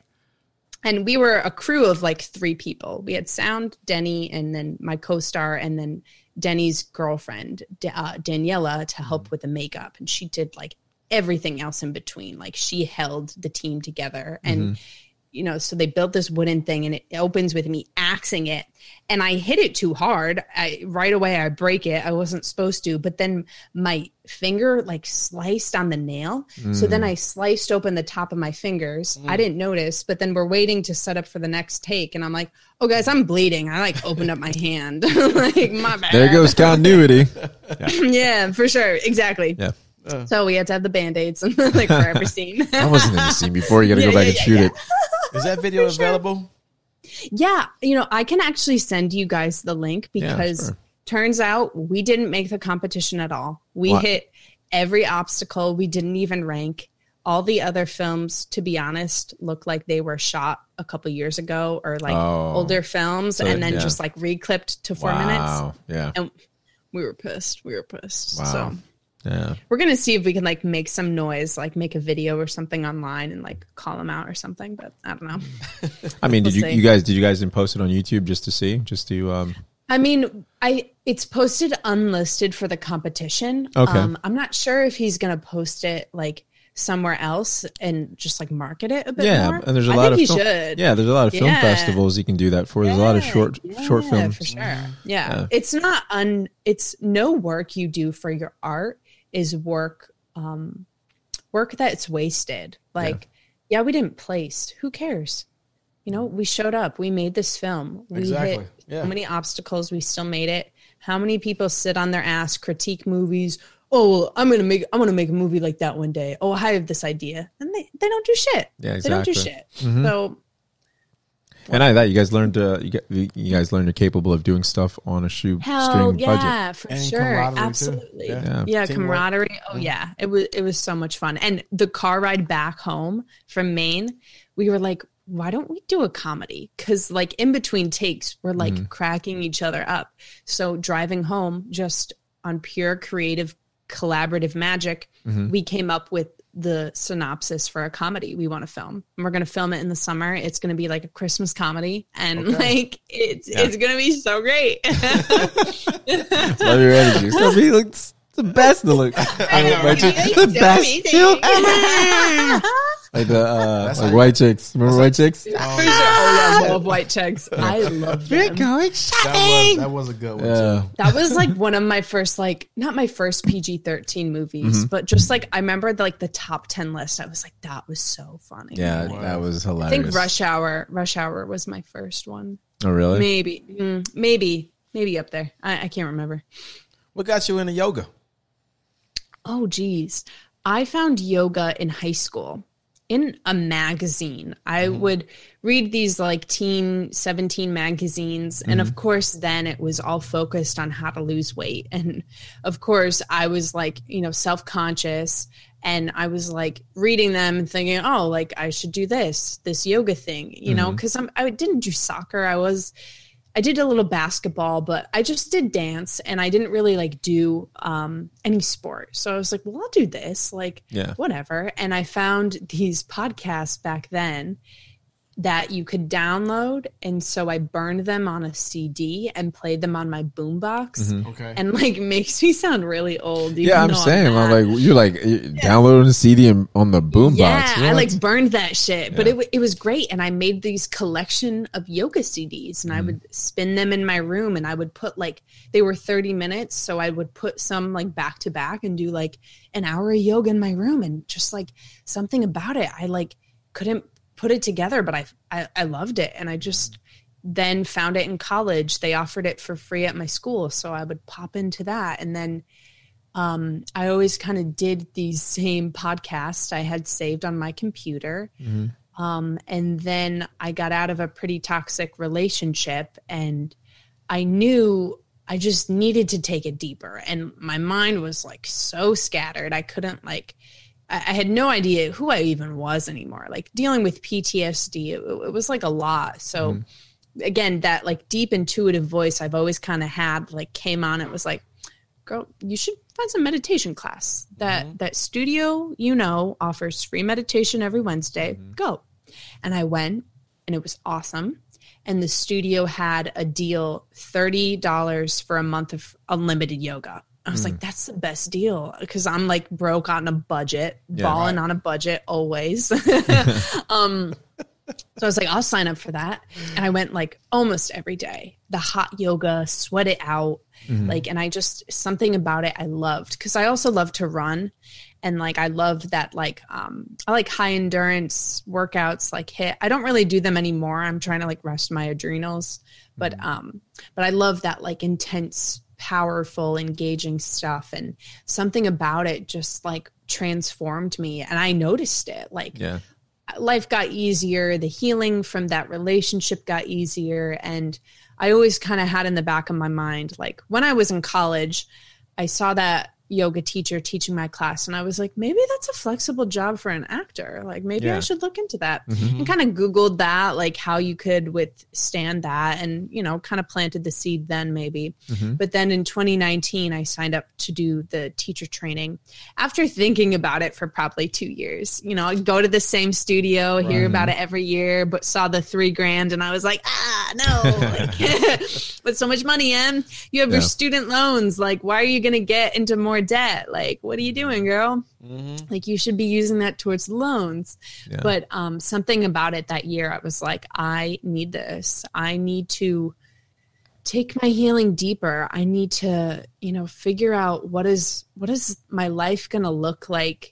And we were a crew of like three people. We had sound, Denny, and then my co-star, and then Denny's girlfriend, uh, Daniela, to help with the makeup. And she did like everything else in between. Like she held the team together. And, Mm-hmm. you know, so they built this wooden thing, and it opens with me axing it. And I hit it too hard. I right away, I break it. I wasn't supposed to. But then my finger like sliced on the nail. Mm. So then I sliced open the top of my fingers. I didn't notice. But then we're waiting to set up for the next take. And I'm like, oh, guys, I'm bleeding. I like opened up my hand. Like, my bad. There goes continuity. Yeah, for sure. Exactly. Yeah. So we had to have the Band-Aids and like for every scene. I wasn't in the scene before. You got to Yeah, go back yeah, and yeah, shoot yeah. it. Is that video available? Yeah, you know, I can actually send you guys the link Yeah, because sure. turns out we didn't make the competition at all. We What? hit every obstacle. We didn't even rank. All the other films, to be honest, look like they were shot a couple years ago or like Oh. older films So, and then yeah. just like reclipped to four minutes. Wow. Yeah. And we were pissed. We were pissed. Wow. So Yeah. we're going to see if we can like make some noise, like make a video or something online and like call them out or something. But I don't know. I mean, did We'll you, see. you guys, did you guys post it on YouTube just to see, just to, um, I mean, I it's posted unlisted for the competition. Okay. Um, I'm not sure if he's going to post it like somewhere else and just like market it a bit yeah. more. And there's a I lot think of, he film, should. yeah, there's a lot of film Yeah. festivals you can do that for. There's a lot of Yeah, short, short yeah, films. for sure. Yeah. Yeah. It's not un it's no work you do for your art is work um work that's wasted. Like, yeah, we didn't place. Who cares? You know, we showed up. We made this film. We Exactly. hit Yeah. so many obstacles. We still made it. How many people sit on their ass, critique movies? Oh, well, I'm gonna make I'm gonna make a movie like that one day. Oh, I have this idea, and they, they don't do shit. Yeah, They don't do exactly. shit. Mhm. So And I that you guys learned, uh, you, get, you guys learned you're capable of doing stuff on a shoe hell string yeah, budget. for And sure, camaraderie, too. absolutely. Yeah. Yeah. Yeah, Teamwork. camaraderie. Oh yeah, it was it was so much fun. And the car ride back home from Maine, we were like, why don't we do a comedy? Because like in between takes, we're like Mm-hmm. cracking each other up. So driving home, just on pure creative collaborative magic, Mm-hmm. we came up with the synopsis for a comedy we want to film. And we're going to film it in the summer. It's going to be like a Christmas comedy, and like it's Yeah. it's going to be so great. Love your energy. It's gonna be like, it's the best to look. White chick- It's the so best amazing. shoe ever. Like the uh, That's like how- white chicks. Remember white chicks? For sure. Oh yeah, I love white checks. I love them. going That was that was a good one Yeah. too. That was like one of my first, like, not my first P G thirteen movies, Mm-hmm. but just like I remember the, like the top ten list. I was like, that was so funny. Yeah, Wow. that was I hilarious. think Rush Hour. Rush Hour was my first one. Oh, really? Maybe, mm, maybe, maybe up there. I, I can't remember. What got you into yoga? Oh, geez. I found yoga in high school in a magazine. I would read these like teen seventeen magazines. And of course, then it was all focused on how to lose weight. And of course, I was like, you know, self-conscious. And I was like reading them and thinking, oh, like I should do this, this yoga thing, you know, because I'm I didn't do soccer. I was I did a little basketball, but I just did dance and I didn't really like do um, any sport. So I was like, well, I'll do this, like, Yeah. whatever. And I found these podcasts back then that you could download. And so I burned them on a C D and played them on my boombox. Okay. And like makes me sound really old. even Yeah, I'm though saying, I'm not. like, you're like you downloading a C D and, on the boombox. Yeah, I What? like burned that shit, but Yeah. it wa- it was great. And I made these collection of yoga C Ds, and I Mm-hmm. would spin them in my room, and I would put like they were thirty minutes, so I would put some like back to back and do like an hour of yoga in my room, and just like something about it, I like couldn't put it together, but I I, I loved it, and I just then found it in college. They offered it for free at my school, so I would pop into that, and then. Um, I always kind of did these same podcasts I had saved on my computer. Mm-hmm. Um, and then I got out of a pretty toxic relationship, and I knew I just needed to take it deeper. And my mind was like so scattered. I couldn't like, I, I had no idea who I even was anymore. Like dealing with P T S D, it, it was like a lot. So mm-hmm. again, that like deep intuitive voice I've always kind of had like came on. It was like, girl, you should find some meditation class. That mm-hmm. that studio, you know, offers free meditation every Wednesday. Mm-hmm. Go. And I went, and it was awesome. And the studio had a deal, thirty dollars for a month of unlimited yoga. I was mm. like, that's the best deal, because I'm like broke on a budget, yeah, balling right. on a budget always. um, so I was like, I'll sign up for that. And I went like almost every day, the hot yoga, sweat it out. Mm-hmm. Like, and I just, something about it I loved, because I also love to run. And like, I love that, like, um, I like high endurance workouts, like hit. I don't really do them anymore. I'm trying to like rest my adrenals, but, mm-hmm. um, but I love that like intense, powerful, engaging stuff. And something about it just like transformed me. And I noticed it. Like, yeah. life got easier. The healing from that relationship got easier. And I always kind of had in the back of my mind, like when I was in college, I saw that yoga teacher teaching my class, and I was like, maybe that's a flexible job for an actor. Like maybe yeah. I should look into that. Mm-hmm. And kind of Googled that, like how you could withstand that, and, you know, kind of planted the seed then maybe. Mm-hmm. But then in twenty nineteen, I signed up to do the teacher training after thinking about it for probably two years. You know, I'd go to the same studio, right. hear about it every year, but saw the three grand and I was like, ah, no, like, with so much money, Em, you have yeah. your student loans. Like, why are you going to get into more debt? Like, what are you doing, girl? Mm-hmm. Like, you should be using that towards loans. Yeah. But um, something about it that year, I was like, I need this. I need to take my healing deeper. I need to, you know, figure out what is, what is my life going to look like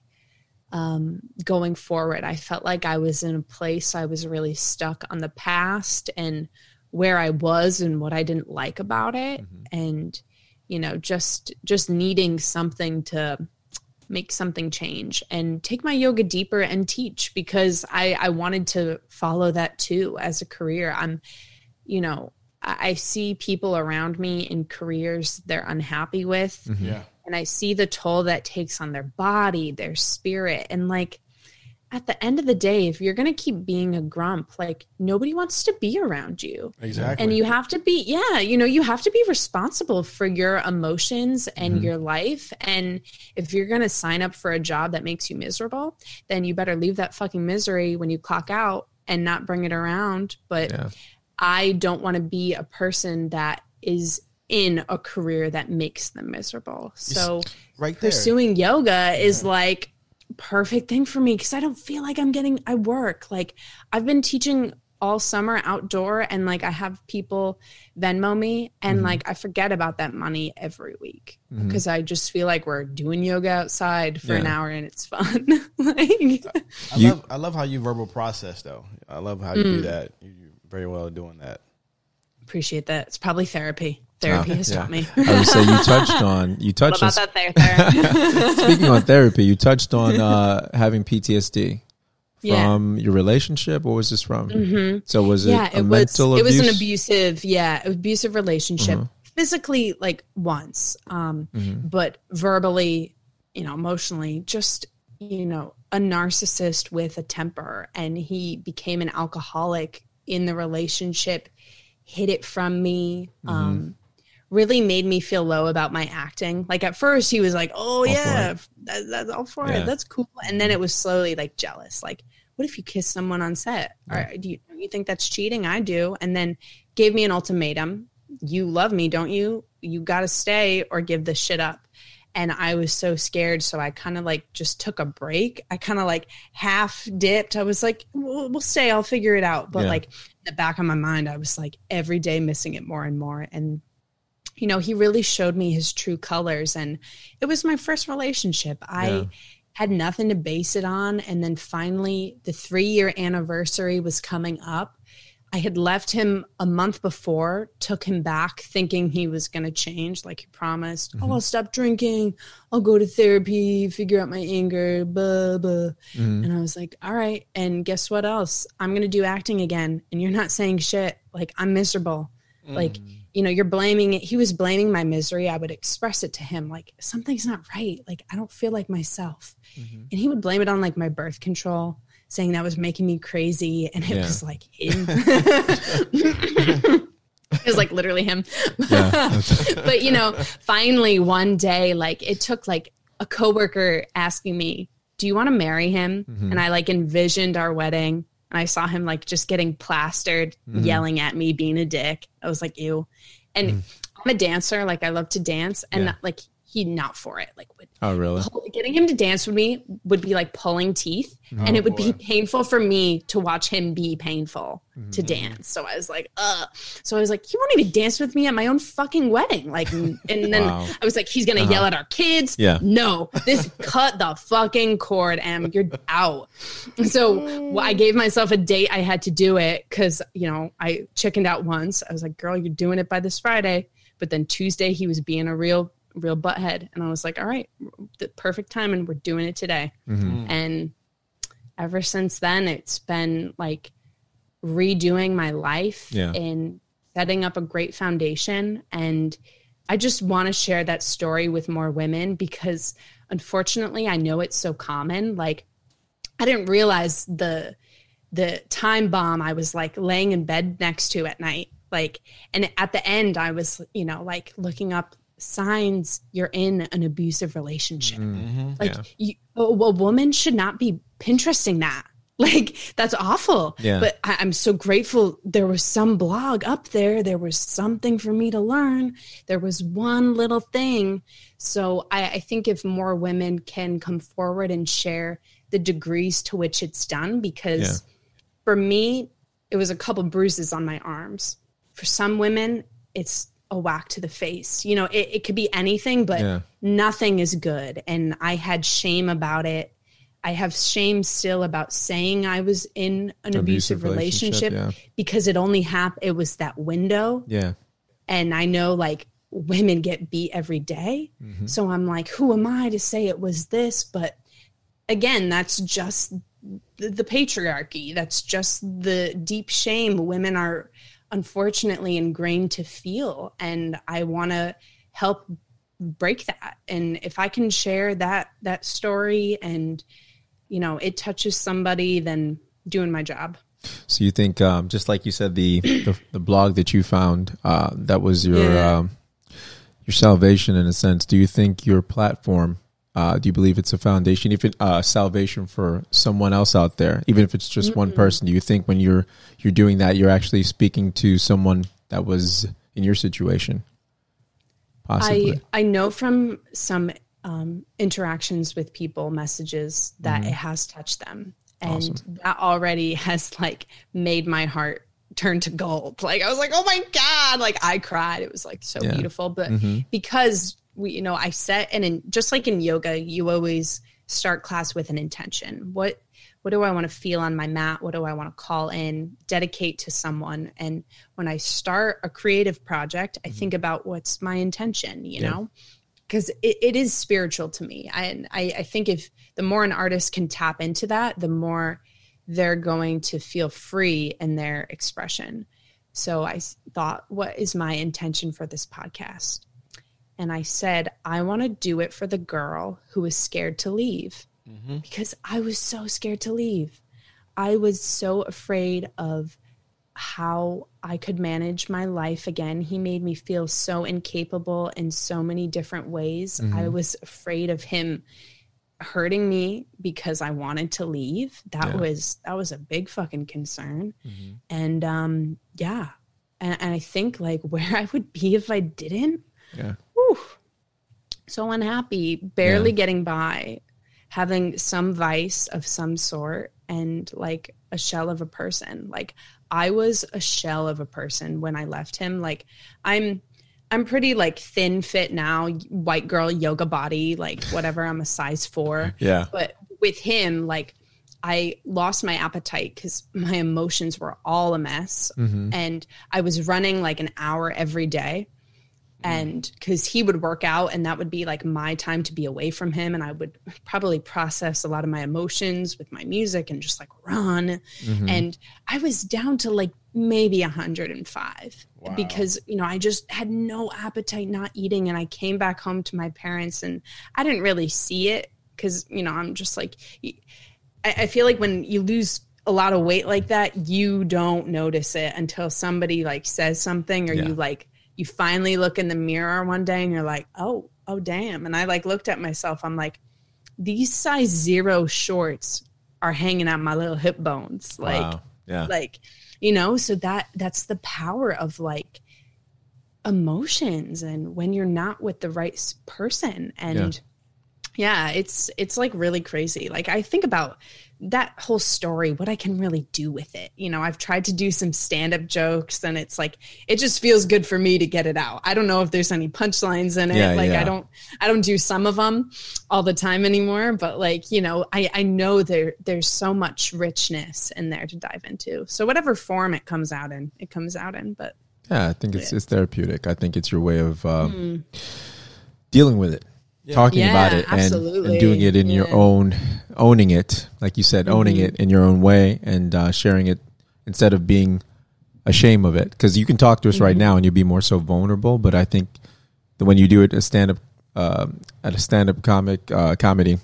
um, going forward. I felt like I was in a place I was really stuck on the past and where I was and what I didn't like about it. Mm-hmm. And, you know, just, just needing something to make something change and take my yoga deeper and teach, because I, I wanted to follow that too as a career. I'm, you know, I, I see people around me in careers they're unhappy with. Mm-hmm. Yeah. And I see the toll that takes on their body, their spirit. And like, at the end of the day, if you're going to keep being a grump, like nobody wants to be around you. Exactly. And you have to be, yeah, you know, you have to be responsible for your emotions and mm-hmm. your life. And if you're going to sign up for a job that makes you miserable, then you better leave that fucking misery when you clock out and not bring it around. But yeah. I don't want to be a person that is in a career that makes them miserable. So right there. Pursuing yoga is yeah. like perfect thing for me, because I don't feel like I'm getting, I work. Like I've been teaching all summer outdoor, and like I have people Venmo me, and mm-hmm. like I forget about that money every week because mm-hmm. I just feel like we're doing yoga outside for yeah. an hour and it's fun. Like, I love I love how you verbal process though. I love how you mm. do that. You're very well doing that. Appreciate that. It's probably therapy. Therapy oh, has yeah. taught me. I would say you touched on you touched what on about that there, speaking on therapy, you touched on uh, having P T S D from yeah. your relationship. What was this from? Mm-hmm. So was it yeah, a it mental was, abuse? It was an abusive, yeah, abusive relationship. Mm-hmm. Physically, like once, um, mm-hmm. but verbally, you know, emotionally, just, you know, a narcissist with a temper, and he became an alcoholic in the relationship, hid it from me. Mm-hmm. Um, really made me feel low about my acting. Like at first he was like, oh all yeah, that, that's all for yeah. it. That's cool. And then it was slowly like jealous. Like, what if you kiss someone on set? Yeah. Or do you, do you think that's cheating? I do. And then gave me an ultimatum. You love me, don't you? You got to stay or give this shit up. And I was so scared. So I kind of like just took a break. I kind of like half dipped. I was like, we'll, we'll stay. I'll figure it out. But yeah. like in the back of my mind, I was like every day missing it more and more. And you know, he really showed me his true colors, and it was my first relationship. I yeah. had nothing to base it on. And then finally the three year anniversary was coming up. I had left him a month before, took him back thinking he was going to change. Like he promised, mm-hmm. oh, I'll stop drinking. I'll go to therapy, figure out my anger, blah, blah. Mm-hmm. And I was like, all right. And guess what else? I'm going to do acting again. And you're not saying shit. Like I'm miserable. Mm. Like, you know, you're blaming it. He was blaming my misery. I would express it to him. Like something's not right. Like I don't feel like myself. Mm-hmm. And he would blame it on like my birth control, saying that was making me crazy. And it yeah. was like him. It was like literally him. Yeah. But, you know, finally one day, like it took like a coworker asking me, do you want to marry him? Mm-hmm. And I like envisioned our wedding. And I saw him like just getting plastered, mm-hmm. yelling at me, being a dick. I was like, ew. And mm. I'm a dancer. Like I love to dance. And yeah. like he not for it. Like would, oh, really? Pull, getting him to dance with me would be like pulling teeth. Oh, and it would boy. be painful for me to watch him be painful mm-hmm. to dance. So I was like, ugh. So I was like, he won't even dance with me at my own fucking wedding. Like, and then wow. I was like, he's going to uh-huh. yell at our kids. Yeah. No, this cut the fucking cord and you're out. So well, I gave myself a date. I had to do it because, you know, I chickened out once. I was like, girl, you're doing it by this Friday. But then Tuesday he was being a real real butthead. And I was like, all right, the perfect time. And we're doing it today. Mm-hmm. And ever since then, it's been like redoing my life yeah. and setting up a great foundation. And I just want to share that story with more women because unfortunately, I know it's so common. Like I didn't realize the, the time bomb I was like laying in bed next to at night. Like, and at the end I was, you know, like looking up signs you're in an abusive relationship. Mm-hmm. Like yeah. you, a, a woman should not be Pinteresting that. Like that's awful. Yeah. But I, I'm so grateful there was some blog up there. There was something for me to learn. There was one little thing. So I, I think if more women can come forward and share the degrees to which it's done, because yeah. for me, it was a couple bruises on my arms. For some women, it's a whack to the face. You know, it, it could be anything, but yeah. nothing is good. And I had shame about it. I have shame still about saying I was in an abusive, abusive relationship, relationship yeah. because it only happened. It was that window. Yeah. And I know like women get beat every day. Mm-hmm. So I'm like, who am I to say it was this? But again, that's just the, the patriarchy. That's just the deep shame women are unfortunately ingrained to feel. And I want to help break that. And if I can share that, that story and, you know, it touches somebody, then doing my job. So you think, um, just like you said, the, the, the blog that you found, uh, that was your, yeah. um, your salvation in a sense. Do you think your platform, uh, do you believe it's a foundation, even uh, salvation for someone else out there, even if it's just mm-hmm. one person? Do you think when you're you're doing that, you're actually speaking to someone that was in your situation? Possibly. I I know from some um, interactions with people, messages that mm-hmm. it has touched them, and awesome. That already has like made my heart turn to gold. Like I was like, oh my God, like I cried. It was like so yeah. beautiful, but mm-hmm. because we, you know, I set, and in, just like in yoga, you always start class with an intention. What, what do I want to feel on my mat? What do I want to call in, dedicate to someone? And when I start a creative project, I mm-hmm. think about what's my intention, you yeah. know, because it, it is spiritual to me. I, I, I think if the more an artist can tap into that, the more they're going to feel free in their expression. So I thought, what is my intention for this podcast? And I said, I want to do it for the girl who is scared to leave, mm-hmm. because I was so scared to leave. I was so afraid of how I could manage my life again. He made me feel so incapable in so many different ways. Mm-hmm. I was afraid of him hurting me because I wanted to leave. That yeah. was, that was a big fucking concern. Mm-hmm. And um, yeah. And, and I think like where I would be if I didn't. Yeah. Whew, so unhappy, barely yeah. getting by, having some vice of some sort, and like a shell of a person. Like I was a shell of a person when I left him. Like I'm, I'm pretty like thin fit now, white girl yoga body, like whatever. I'm a size four. Yeah. But with him, like I lost my appetite because my emotions were all a mess. Mm-hmm. And I was running like an hour every day. And because he would work out and that would be like my time to be away from him. And I would probably process a lot of my emotions with my music and just like run. Mm-hmm. And I was down to like maybe one hundred five Wow. because, you know, I just had no appetite, not eating. And I came back home to my parents and I didn't really see it because, you know, I'm just like, I, I feel like when you lose a lot of weight like that, you don't notice it until somebody like says something or Yeah. you like, you finally look in the mirror one day and you're like, oh, oh, damn. And I like looked at myself. I'm like, these size zero shorts are hanging out my little hip bones. Like, Wow. Yeah. like, you know, so that that's the power of like emotions and when you're not with the right s- person. And yeah. yeah, it's, it's like really crazy. Like I think about that whole story, what I can really do with it. You know, I've tried to do some stand-up jokes and it's like, it just feels good for me to get it out. I don't know if there's any punchlines in it. Yeah, like yeah. I don't, I don't do some of them all the time anymore, but like, you know, I, I know there, there's so much richness in there to dive into. So whatever form it comes out in, it comes out in, but Yeah, I think it's it's therapeutic. I think it's your way of um, mm. dealing with it, talking Yeah, about it, and, absolutely. and doing it in your Yeah. own, owning it, like you said, owning Mhm. it in your own way, and uh, sharing it instead of being ashamed of it. Because you can talk to us right Mhm. now, and you'll be more so vulnerable. But I think that when you do it at stand up, um at a stand up comic uh, comedy,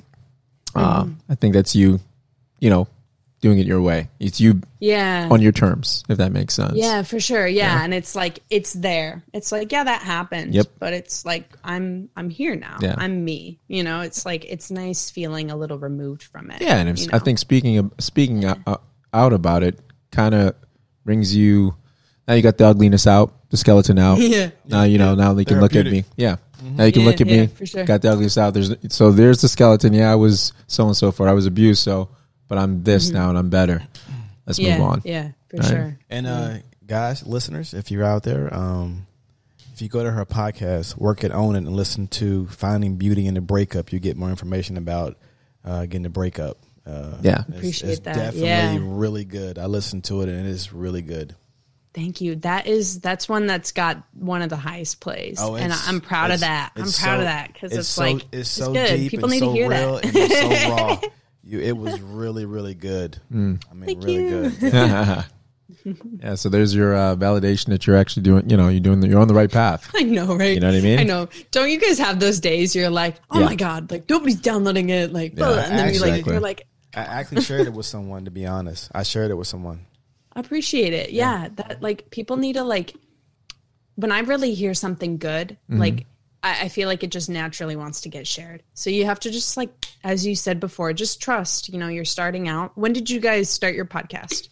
uh, Mhm. I think that's you, you know, doing it your way. It's you yeah. on your terms, if that makes sense. Yeah, for sure. Yeah. Yeah. And it's like, it's there. It's like, yeah, that happened. Yep. But it's like, I'm, I'm here now. Yeah. I'm me, you know, it's like, it's nice feeling a little removed from it. Yeah, and if, you I know? think speaking of, speaking out, uh, out about it kind of brings you. Now you got the ugliness out, the skeleton out. yeah. Now you know. Now you can look at me. Therapeutic. Yeah. Now you can Yeah, look at yeah, me. for sure. Got the ugliness out. There's so there's the skeleton. Yeah, I was so and so forth. I was abused. So, but I'm this now, and I'm better. Let's yeah, move on. Yeah, for Right. sure. And uh, guys, listeners, if you're out there, um, if you go to her podcast, Work It, Own It, and listen to Finding Beauty in the Breakup, you get more information about uh, getting the breakup. Uh, Yeah. it's, Appreciate it's that. definitely Yeah. really good. I listened to it, and it is really good. Thank you. That is, that's one that's got one of the highest plays. Oh, and it's- I'm proud of it's- that. I'm it's proud so- of that because it's, so, like, it's so good. deep People and need so to hear real that. and it's so raw. You, it was really, really good. Mm. I mean, Thank really you. good. Yeah. Yeah. So there's your uh, validation that you're actually doing. You know, you're doing. The, you're on the right path. I know, right? You know what I mean? I know. Don't you guys have those days you're like, oh Yeah. my God, like nobody's downloading it. Like, Yeah, blah, and then you're like, exactly. you're like, I actually shared it with someone, to be honest. I shared it with someone. I appreciate it. Yeah. That like people need to like, when I really hear something good, Mm-hmm. like I, I feel like it just naturally wants to get shared. So you have to just like, as you said before, just trust, you know, you're starting out. When did you guys start your podcast?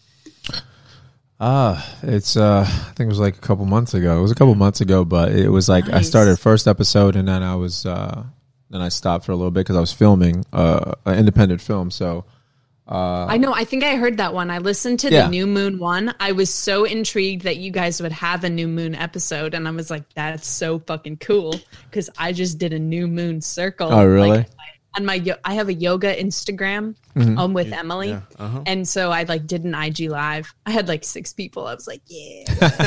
Ah, it's uh I think it was like a couple months ago. It was a couple months ago, but it was like I Nice. started first episode and then I was uh then I stopped for a little bit because I was filming uh an independent film. So uh I know. I think I heard that one. I listened to Yeah. the New Moon one. I was so intrigued that you guys would have a New Moon episode, and I was like, "That's so fucking cool!" Because I just did a New Moon circle. Oh, really? Like, on my, yo- I have a yoga Instagram Mm-hmm. um, with Emily, Yeah, uh-huh. and so I like did an I G live. I had like six people. I was like, "Yeah."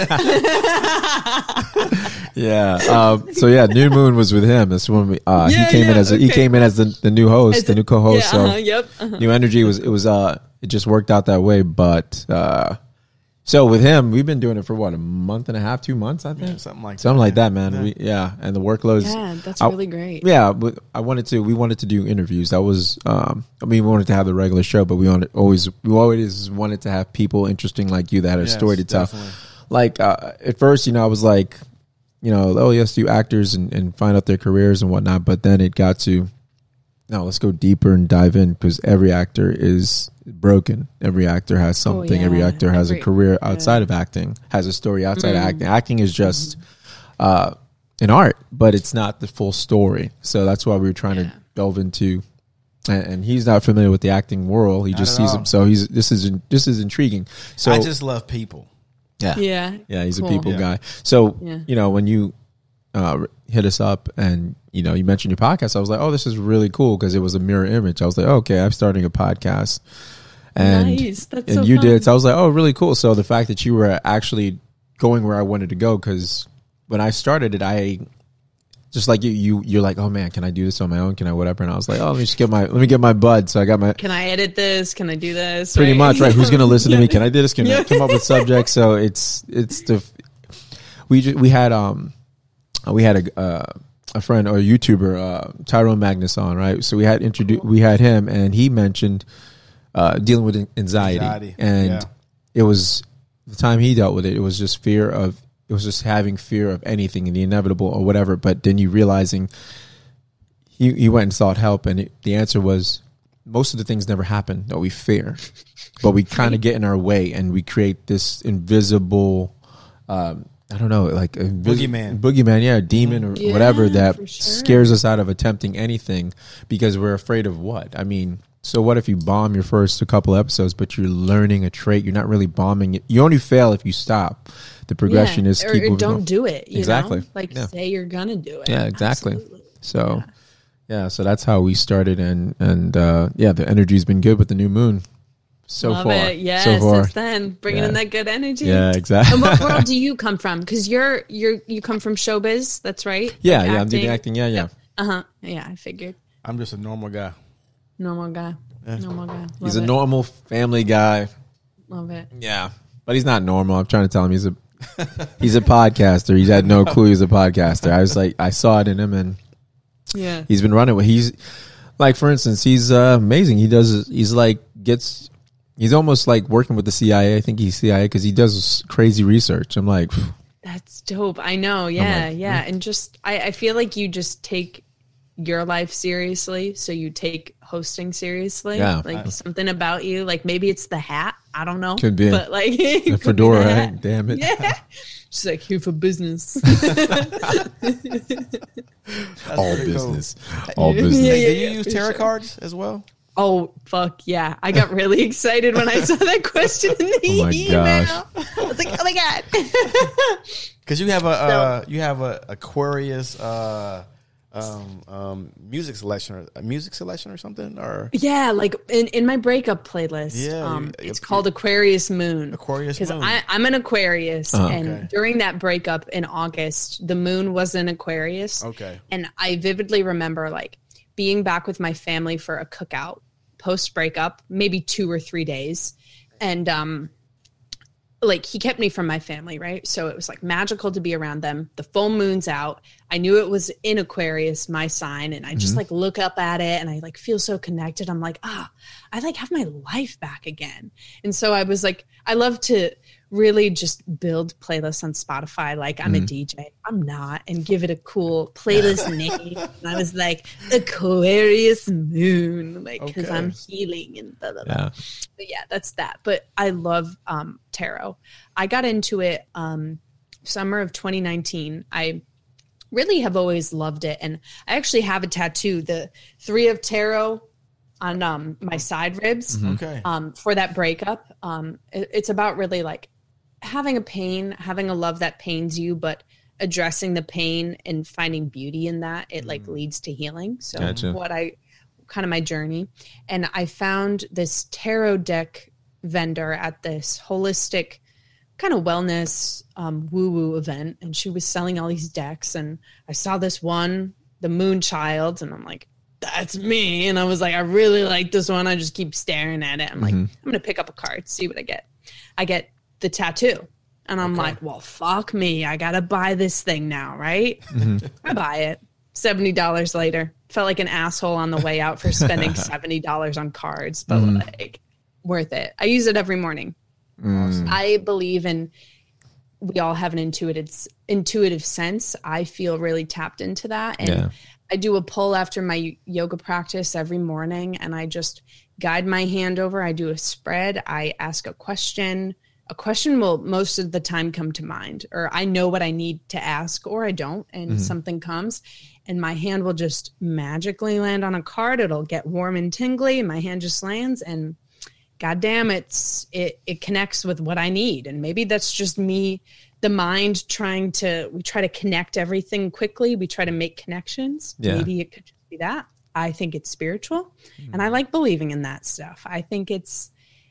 yeah. Um so yeah, New Moon was with him. That's when we uh Yeah, he came in yeah, as a, he okay. came in as the, the new host, As the a- new co-host. yeah, so uh-huh, yep. uh-huh. New Energy was it was uh it just worked out that way, but uh so with him, we've been doing it for what, a month and a half, two months, I think. Yeah, something like Something that. like that, man. Yeah. We yeah, and the workload's Yeah, that's I- really great. Yeah, but I wanted to. We wanted to do interviews. That was. Um, I mean, we wanted to have the regular show, but we wanted always. We always wanted to have people interesting like you that had a Yes, story to tell. definitely. Like uh, at first, you know, I was like, you know, oh yes, do actors and, and find out their careers and whatnot. But then it got to, no, let's go deeper and dive in because every actor is broken. Every actor has something. yeah. Every actor has Every- a career outside of acting. Has a story outside of acting. Acting is just. Uh, an art, but it's not the full story. So that's why we were trying Yeah. to delve into. And, and he's not familiar with the acting world. He Not just at sees all. him. So he's this is this is intriguing. So I just love people. yeah, Yeah. yeah, he's Cool. a people Yeah. guy. So Yeah. you know when you uh, hit us up and you know you mentioned your podcast, I was like, oh, this is really cool because it was a mirror image. I was like, oh, okay, I'm starting a podcast. And, nice. That's and so you fun. did. So I was like, oh, really cool. So the fact that you were actually going where I wanted to go, because when I started it, I just like you, you, you're like, oh man, can I do this on my own? Can I whatever? And I was like, oh, let me just get my, let me get my bud. So I got my, Can I edit this? Can I do this? pretty right? much, right? Who's going to listen to me? Can I do this? Can I Yeah. come up with subjects? So it's, it's the, we, ju- we had, um, we had a, uh, a friend or a YouTuber, uh, Tyrone Magnus on, right? So we had introduced, we had him, and he mentioned uh, dealing with anxiety, Anxiety, and yeah. it was the time he dealt with it. It was just fear of, it was just having fear of anything and the inevitable or whatever. But then you realizing he he went and sought help, and it, the answer was most of the things never happen that we fear, but we kind of get in our way and we create this invisible. Um, I don't know, like a vis- Boogeyman. boogeyman, yeah, a demon or Yeah, whatever that for sure. scares us out of attempting anything because we're afraid of what? I mean, so what if you bomb your first a couple episodes, but you're learning a trait? You're not really bombing it. You only fail if you stop. The progression Yeah. is or, keep or moving don't on. do it. You Exactly. Know? Like Yeah. say you're gonna do it. Yeah, exactly. Absolutely. So, yeah. so that's how we started, and and uh, yeah, the energy's been good with the new moon so Love far. it. Yes, so far. since then, bringing Yeah. in that good energy. Yeah, exactly. And what world do you come from? Because you're you're you come from showbiz. That's right. yeah, Like yeah, I'm doing acting. Yeah, yeah. Uh huh. Yeah, I figured. I'm just a normal guy. Normal guy. Normal guy. Love He's a it. normal family guy. Love it. Yeah, but he's not normal. I'm trying to tell him he's a he's a podcaster. He's had no clue he's a podcaster. I was like, I saw it in him, and Yeah. he's been running with. He's like, for instance, he's uh, amazing. He does. He's like gets. He's almost like working with the C I A. I think he's C I A because he does crazy research. I'm like, phew. That's dope. I know. Yeah, like, yeah. And just I, I feel like you just take your life seriously, so you take hosting seriously. Yeah. Like something about you. Like maybe it's the hat. I don't know. Could be. But like the could be fedora. the Right? hat. Damn it. Yeah. She's like here for business. All pretty cool. business. All business. Yeah, Hey, yeah, do you yeah, use for tarot sure. cards as well? Oh fuck yeah! I got really excited when I saw that question in the Oh my email. gosh. I was like, oh my god. Because you have a uh, you have a Aquarius uh, um, um, music selection, or a music selection or something, or Yeah, like in, in my breakup playlist, Yeah, um, you- it's you- called Aquarius Moon. Aquarius Because Moon. I'm an Aquarius, Oh, and okay. during that breakup in August, the moon was in Aquarius. Okay. And I vividly remember like being back with my family for a cookout post breakup, maybe two or three days, and um, like he kept me from my family, right? So it was like magical to be around them. The full moon's out. I knew it was in Aquarius, my sign, and I just like look up at it and I like feel so connected. I'm like, ah, I like have my life back again. And so I was like, I love to really just build playlists on Spotify like I'm a D J. I'm not, and give it a cool playlist name. And I was like, Aquarius Moon, like because Okay. I'm healing and blah, blah, blah. Yeah. But yeah, that's that. But I love um, tarot. I got into it um, summer of twenty nineteen. I really have always loved it, and I actually have a tattoo, the three of tarot, on um, my side ribs Okay. um, for that breakup. Um, it- it's about really like having a pain, having a love that pains you, but addressing the pain and finding beauty in that. It like leads to healing. So Gotcha. what I kind of my journey, and I found this tarot deck vendor at this holistic kind of wellness um, woo woo event, and she was selling all these decks, and I saw this one, the Moon Child, and I'm like, that's me. And I was like, I really like this one. I just keep staring at it. I'm like, I'm gonna pick up a card, see what I get. I get the tattoo, and I'm like, well, fuck me, I gotta buy this thing now, right? I buy it. seventy dollars later, felt like an asshole on the way out for spending seventy dollars on cards, but like worth it. I use it every morning. I believe in, we all have an intuitive intuitive sense. I feel really tapped into that, and Yeah. I do a pull after my yoga practice every morning, and I just guide my hand over. I do a spread. I ask a question. A question will most of the time come to mind, or I know what I need to ask, or I don't, and something comes, and my hand will just magically land on a card. It'll get warm and tingly, and my hand just lands, and goddamn, it's it it connects with what I need. And maybe that's just me, the mind trying to, we try to connect everything quickly. We try to make connections. Yeah. Maybe it could just be that. I think it's spiritual, and I like believing in that stuff. I think it's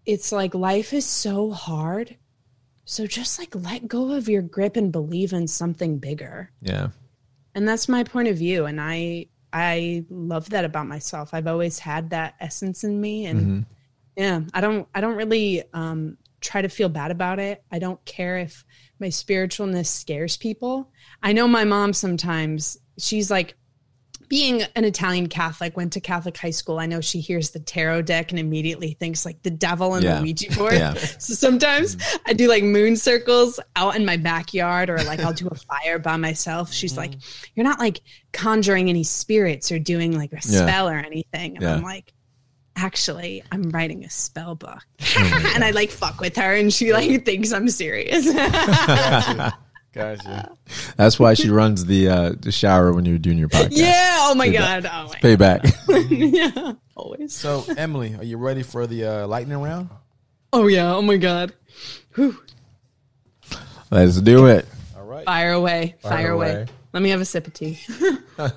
it's like life is so hard. So just like let go of your grip and believe in something bigger. Yeah. And that's my point of view. And I I love that about myself. I've always had that essence in me. And mm-hmm. yeah, I don't I don't really um, try to feel bad about it. I don't care if my spiritualness scares people. I know my mom sometimes, she's like, being an Italian Catholic, went to Catholic high school. I know she hears the tarot deck and immediately thinks like the devil and yeah. the Ouija board. Yeah. So sometimes mm-hmm. I do like moon circles out in my backyard, or like I'll do a fire by myself. She's mm-hmm. like, you're not like conjuring any spirits or doing like a spell yeah. or anything. And yeah. I'm like, actually, I'm writing a spell book. Oh and I like fuck with her and she like thinks I'm serious. Gotcha. That's why she runs the uh, the shower when you're doing your podcast. Yeah. Oh my Payback. God. Oh my Payback. yeah. Always. So, Emily, are you ready for the uh, lightning round? Oh yeah. Oh my God. Whew. Let's do it. All right. Fire away. Fire, Fire away. away. Let me have a sip of tea. All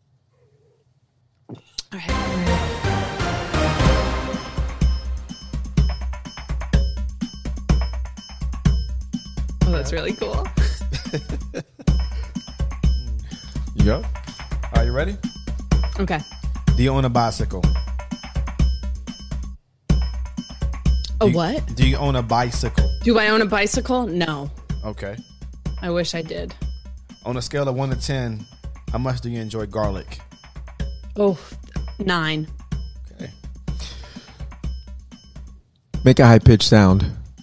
right. Oh, that's really cool. You go? Are you ready? Okay. Do you own a bicycle? A do you, what? Do you own a bicycle? Do I own a bicycle? No. Okay. I wish I did. On a scale of one to ten, how much do you enjoy garlic? Oh, nine. Okay. Make a high-pitched sound.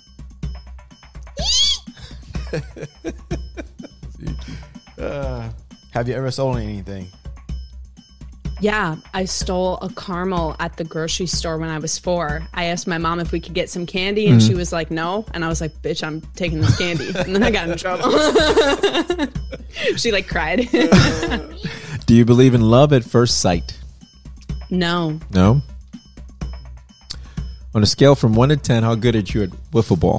uh, have you ever stolen anything? Yeah, I stole a caramel at the grocery store when I was four. I asked my mom if we could get some candy, and mm-hmm. she was like, no. And I was like, bitch, I'm taking this candy. And then I got in trouble. She like cried. Do you believe in love at first sight? No. No? On a scale from one to ten, how good are you at wiffle ball?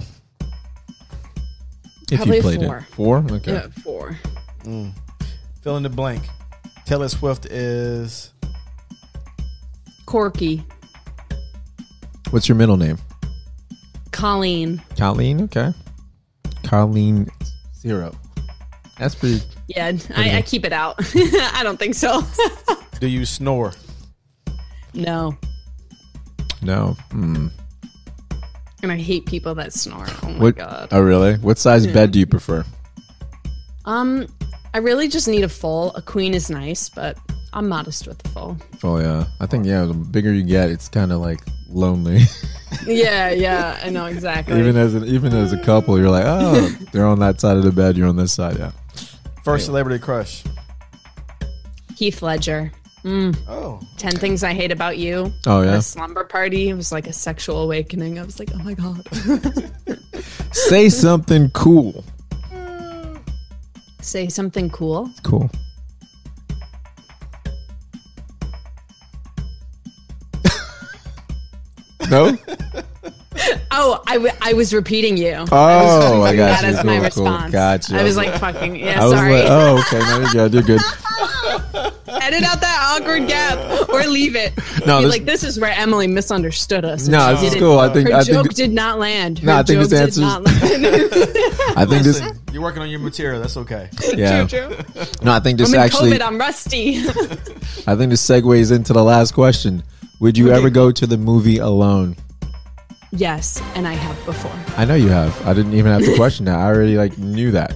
If Probably you played four. it. Four? Okay. Yeah, four. Mm. Fill in the blank. Taylor Swift is... Corky. What's your middle name? Colleen. Colleen, okay. Colleen Zero. That's pretty... Yeah, pretty I, I keep it out. I don't think so. Do you snore? No. No. Hmm. And I hate people that snore. Oh my what, God. Oh, really? What size yeah. bed do you prefer? Um, I really just need a full. A queen is nice, but I'm modest with the full. Oh, yeah. I think, yeah, the bigger you get, it's kind of like lonely. yeah, yeah. I know, exactly. Even as, an, even as a couple, you're like, oh, they're on that side of the bed, you're on this side, yeah. First anyway. Celebrity crush? Heath Ledger. Mm. Oh. Ten Things I Hate About You. Oh, yeah. A slumber party. It was like a sexual awakening. I was like, oh my God. Say something cool. Say something cool. Cool. No? Oh, I, w- I was repeating you. Oh, I, I got that you. as cool, my cool. response. Gotcha. I was like, fucking, yeah, I was sorry. Like, oh, okay. No, you're good. You're good. Edit out that awkward gap or leave it. No, Be this, like, this is where Emily misunderstood us. No, this is cool. I think her I joke think, did not land. Her no, I think joke this answers. Did not land. I think Listen, this. You're working on your material. That's okay. Yeah. True, true. No, I think this I'm in actually. COVID, I'm rusty. I think this segues into the last question. Would you okay. ever go to the movie alone? Yes, and I have before. I know you have. I didn't even have to question that. I already like knew that.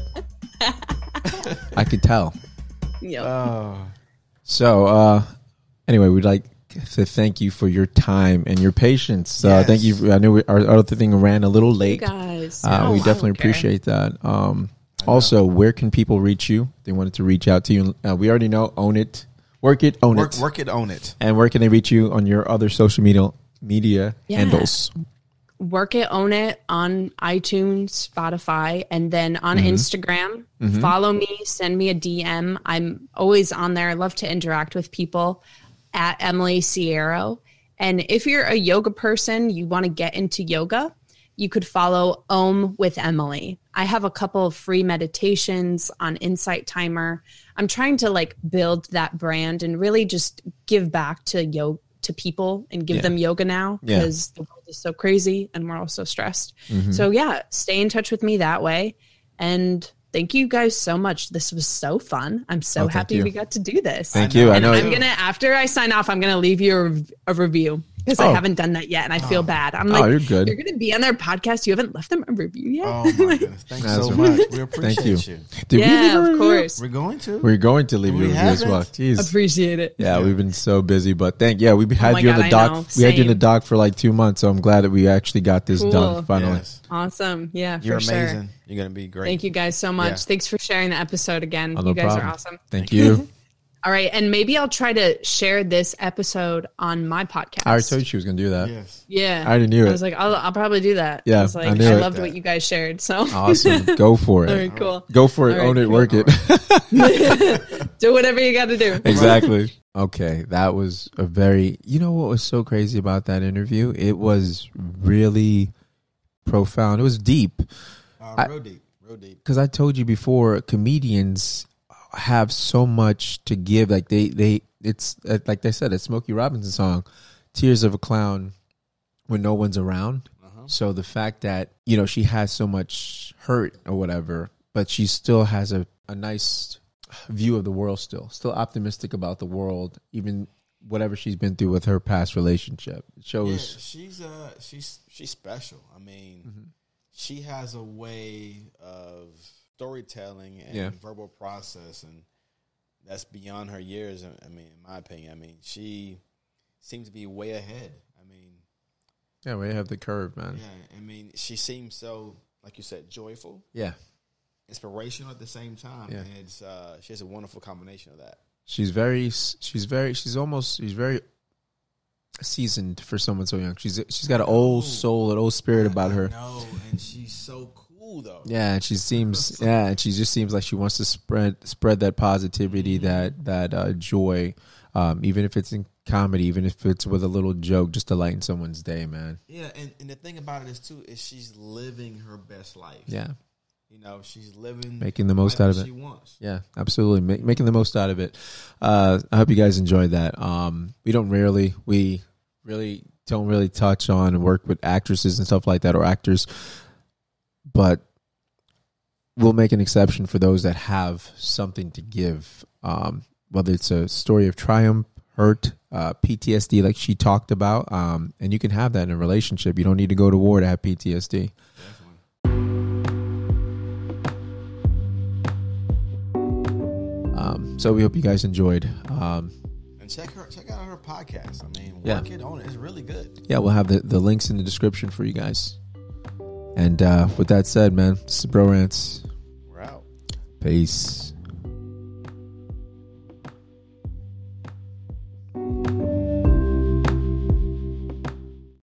I could tell. Yep. Oh. So, uh, anyway, we'd like to thank you for your time and your patience. Uh, yes. Thank you. I knew we, our other thing ran a little late. You guys. Uh, no, we definitely appreciate that. Um, also, where can people reach you? They wanted to reach out to you. Uh, we already know. Own it. Work it. Own work, it. Work it. Own it. And where can they reach you on your other social media media yeah. handles? Work It, Own It on iTunes, Spotify, and then on mm-hmm. Instagram. Mm-hmm. Follow me, send me a D M. I'm always on there. I love to interact with people at Emily Sierro. And if you're a yoga person, you want to get into yoga, you could follow Om with Emily. I have a couple of free meditations on Insight Timer. I'm trying to like build that brand and really just give back to yoga. to people and give Yeah. them yoga now Yeah. because the world is so crazy and we're all so stressed. Mhm. So yeah, stay in touch with me that way. And thank you guys so much. This was so fun. I'm so Oh, thank happy you. we got to do this. Thank you. I And know. I'm gonna after I sign off, I'm gonna leave you a, rev- a review because Oh. I haven't done that yet, and I feel bad. I'm Oh, like, you're good. You're gonna be on their podcast. You haven't left them a review yet. Oh my goodness! Thanks That's so right. much. We appreciate Thank you. you. Did we leave yeah, a of review? course. We're going to. We're going to leave We you a review as well. haven't? Jeez. Appreciate it. Yeah, we've been so busy, but thank yeah, we had Oh my you in God, the I doc. know. We had you in the Same. doc for like two months, so I'm glad that we actually got this Cool. done finally. Yes. Awesome. Yeah, You're for amazing. sure. You're gonna be great. Thank you guys so much. Yeah. Thanks for sharing the episode again. Oh, no you guys problem. are awesome. Thank you. All right, and maybe I'll try to share this episode on my podcast. I already told you she was gonna do that. Yes. Yeah, I already knew I it. was like, I'll, I'll probably do that. Yeah, I was like, I I, knew it. loved what you guys shared. So, Awesome. Go for it. all right, cool. Go for it. All right, Own it. cool. Work it. Do whatever you got to do. Exactly. Okay, that was a very. You know what was so crazy about that interview? It was really profound. It was deep. Uh, I- real deep. Real deep. Because I told you before, comedians have so much to give. Like they, they, it's uh, like they said, a Smokey Robinson song, "Tears of a Clown," when no one's around. Uh-huh. So the fact that you know she has so much hurt or whatever, but she still has a, a nice view of the world. Still, still optimistic about the world, even whatever she's been through with her past relationship. It Yeah, shows. she's uh she's she's special. I mean, Mm-hmm. she has a way of storytelling and Yeah. verbal process, and that's beyond her years. I mean, in my opinion, I mean, she seems to be way ahead. I mean, Yeah, we have the curve, man. yeah, I mean, she seems so, like you said, joyful, Yeah. inspirational at the same time. Yeah. And it's uh, she has a wonderful combination of that. She's very, she's very, she's almost, she's very seasoned for someone so young. She's she's got an old soul, an old spirit about her. No, and she's so cool though. Yeah, and she seems, yeah, and she just seems like she wants to spread spread that positivity, that that uh, joy, um, even if it's in comedy, even if it's with a little joke, just to lighten someone's day, man. Yeah, and, and the thing about it is too is she's living her best life. Yeah, You know, she's living Making the most life out of that it. She wants. yeah, absolutely, Ma- making the most out of it. Uh, I hope you guys enjoyed that. Um, we don't rarely, we really don't really touch on and work with actresses and stuff like that, or actors, but we'll make an exception for those that have something to give, um, whether it's a story of triumph, hurt, uh, P T S D, like she talked about, um, and you can have that in a relationship. You don't need to go to war to have P T S D. Um, so we hope you guys enjoyed. Um, And check her check out her podcast. I mean, Yeah. work it on it. It's really good. yeah, we'll have the, the links in the description for you guys. And uh, with that said, man, this is Bro Rants. We're out. Peace.